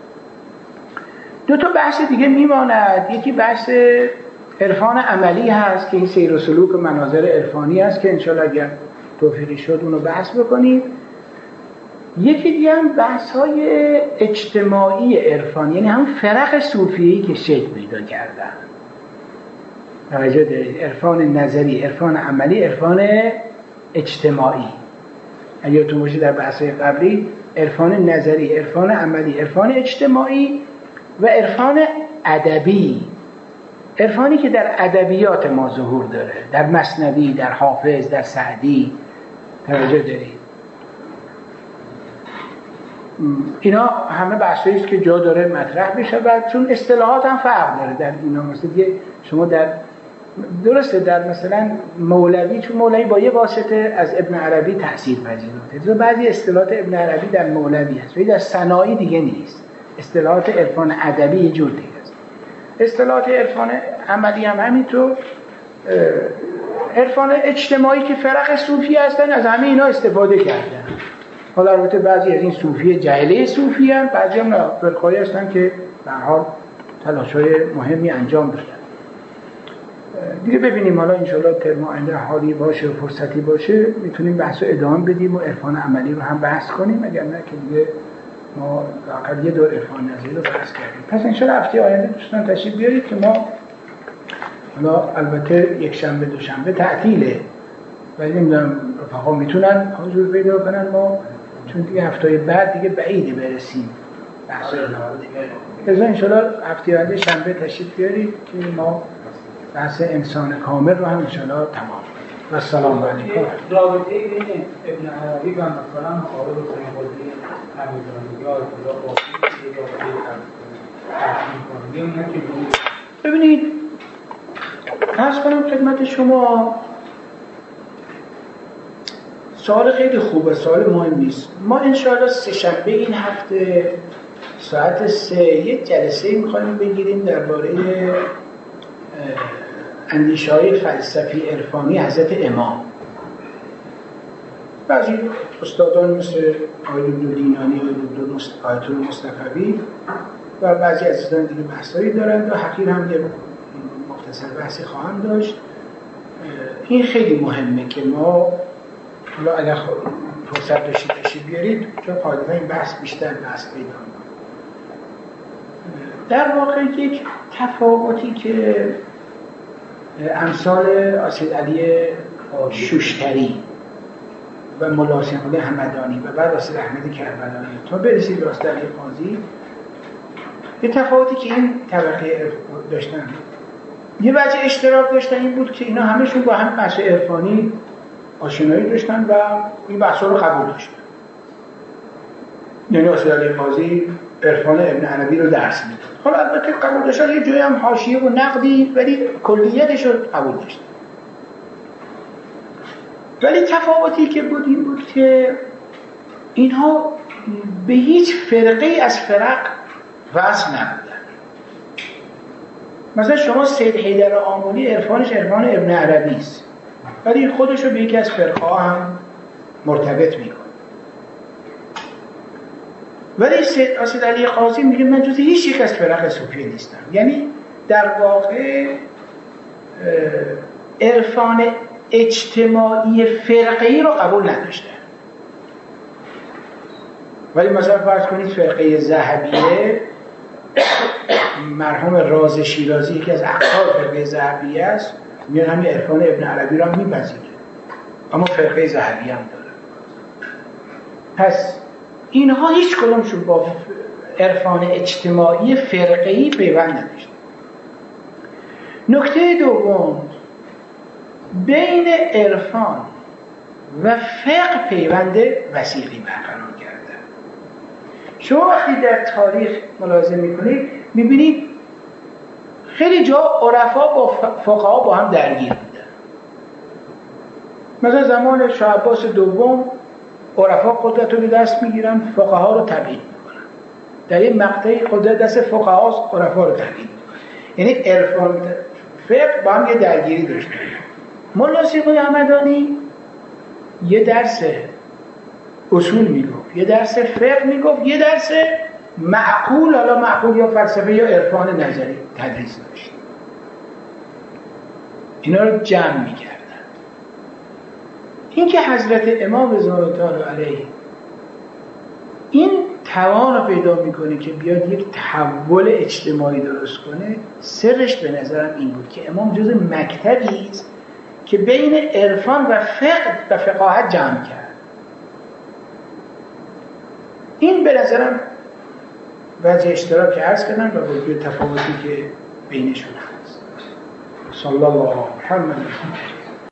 دو تا بحث دیگه میماند. یکی بحث عرفان عملی هست که این سیر و سلوک و مناظر عرفانی هست که انشاءالله اگر توفیقی شد اونو بحث بکنیم. یکی دیگه هم بحث های اجتماعی عرفان، یعنی هم فرق صوفیه‌ای که شکل پیدا کردن. توجه دارید، عرفان نظری، عرفان عملی، عرفان اجتماعی. اگر تو باشید در بحث‌های قبلی عرفان نظری، عرفان عملی، عرفان اجتماعی و عرفان ادبی. عرفانی که در ادبیات ما ظهور داره، در مثنوی، در حافظ، در سعدی. توجه دارید. اینا همه بحثایی است که جا داره مطرح بشه، بعد چون اصطلاحات هم فرق داره در اینا. مثلا شما در درسته در مثلا مولوی، چون مولوی با یه واسطه از ابن عربی تأثیر پذیرفته، بعضی اصطلاحات ابن عربی در مولوی هست ولی در صناعی دیگه نیست. اصطلاحات عرفان ادبی یه جور دیگه است. اصطلاحات عرفان عملی هم همینطور. عرفان اجتماعی که فرق صوفی هستن از همه اینا استفاده کردن. حالا البته بعضی از این صوفی جاهلی صوفی هم، بعضی هم فرقه‌ای هستن که به هر حال تلاش‌های مهمی انجام دادن. دیگه ببینیم حالا انشاءالله ترم آینده حالی باشه و فرصتی باشه میتونیم بحث رو ادامه بدیم و عرفان عملی رو هم بحث کنیم، اگر نه که دیگه ما لااقل یه دور عرفان نظری رو بحث کردیم. پس انشاءالله هفته آینده دوستان تشریف بیارید که ما حالا البته یک شنبه دو شنبه تعطیله ولی نمیدونم رفقا میتونن حضور پیدا کنن، ما چون دیگه هفته بعد دیگه بعیده برسیم بحث رو ادامه. لذا انشاءالله هفته آینده شنبه تشریف بیارید که ما بحث انسان کامل رو هم انشاءالله تمام. و السلام علیکم. رابطه بین ابن عربی و مثلا مقابل حسین قلی حمیدانی یا اطلاع باقی یا باقی تحقیم کنیم. ببینید عرض کنم خدمت شما سوال خیلی خوبه، سوال مهم نیست. ما انشاءالله سه شنبه این هفته ساعت سه یک جلسه میخوایم بگیریم درباره اندیشه‌های فلسفی عرفانی حضرت امام. بعضی استادان مثل آقای دکتر دینانی و دکتر آیت الله مصطفی و بعضی عزیزان دیگه بحثایی دارند و حقیر هم یه مختصر بحثی خواهم داشت. این خیلی مهمه که ما حالا اگر فرصت داشتید تشریف بیارید چون قاعدتا این بحث بیشتر بحث پیدا می‌کنه. در واقع یک تفاوتی که امثال آسید علی شوشتری و مولا حسین قلی همدانی و بعد آسید احمد کربلایی تا برسید به آسید علی قاضی، یه تفاوتی که این طبقه داشتن یه وجه اشتراک داشتن این بود که اینا همشون با هم بحث عرفانی آشنایی داشتن و این بحثا رو قبول داشتن. یعنی آسید علی قاضی عرفان ابن عربی رو درس میداد. حالا البته قبول داشتن یه جایی هم حاشیه و نقدی ولی کلیتش رو قبول داشتن. ولی تفاوتی که بود این بود که اینها به هیچ فرقه از فرق وصل نبودن. مثلا شما سید حیدر آملی عرفانش عرفان ابن عربی است ولی خودش رو به یکی از فرقه ها هم مرتبط میکنه. ولی سید آسید علی قاضی میگه من جز هیچ یک از فرق صوفیه نیستم. یعنی در واقع عرفان اجتماعی فرقه‌ای رو قبول نداشته. ولی مثلا فرض کنید فرقه ذهبیه، مرحوم راز شیرازی یکی از اقطاب فرقه ذهبیه است، میاد همین عرفان ابن عربی رو هم میپذیره اما فرقه ذهبیه هم داره. پس اینها هیچ کدومشون با عرفان اجتماعی فرقه‌ای پیوند نداشت. نکته دوم، بین عرفان و فقه پیوند وثیقی برقرار کرده. شما وقتی در تاریخ ملاحظه میکنید میبینید خیلی جا عرفا با فقها با هم درگیر بودن. مثلا زمان شاه عباس دوم عرفا قدرت رو به دست میگیرن، فقها رو تبعید میکنن. در این مقطعی قدرت دست فقهاست، عرفا رو تبعید میکنن. یعنی عرفان فقه با هم یه درگیری داشتن. مولا سیقی همدانی یه درس اصول میگفت، یه درس فقه میگفت، یه درس معقول، حالا معقول یا فلسفه یا عرفان نظری تدریس داشت. اینا رو جمع میکردن. این که حضرت امام رضا الله تعالی علیه این توان رو پیدا میکنه که بیاد یک تحول اجتماعی درست کنه، سرش به نظرم این بود که امام جز مکتبی است که بین عرفان و فقه و فقاهت جمع کرد. این به نظرم وجه اشتراک عرض کردن و وجود تفاوتی که بینشون هست. صلی الله علیه و سلم.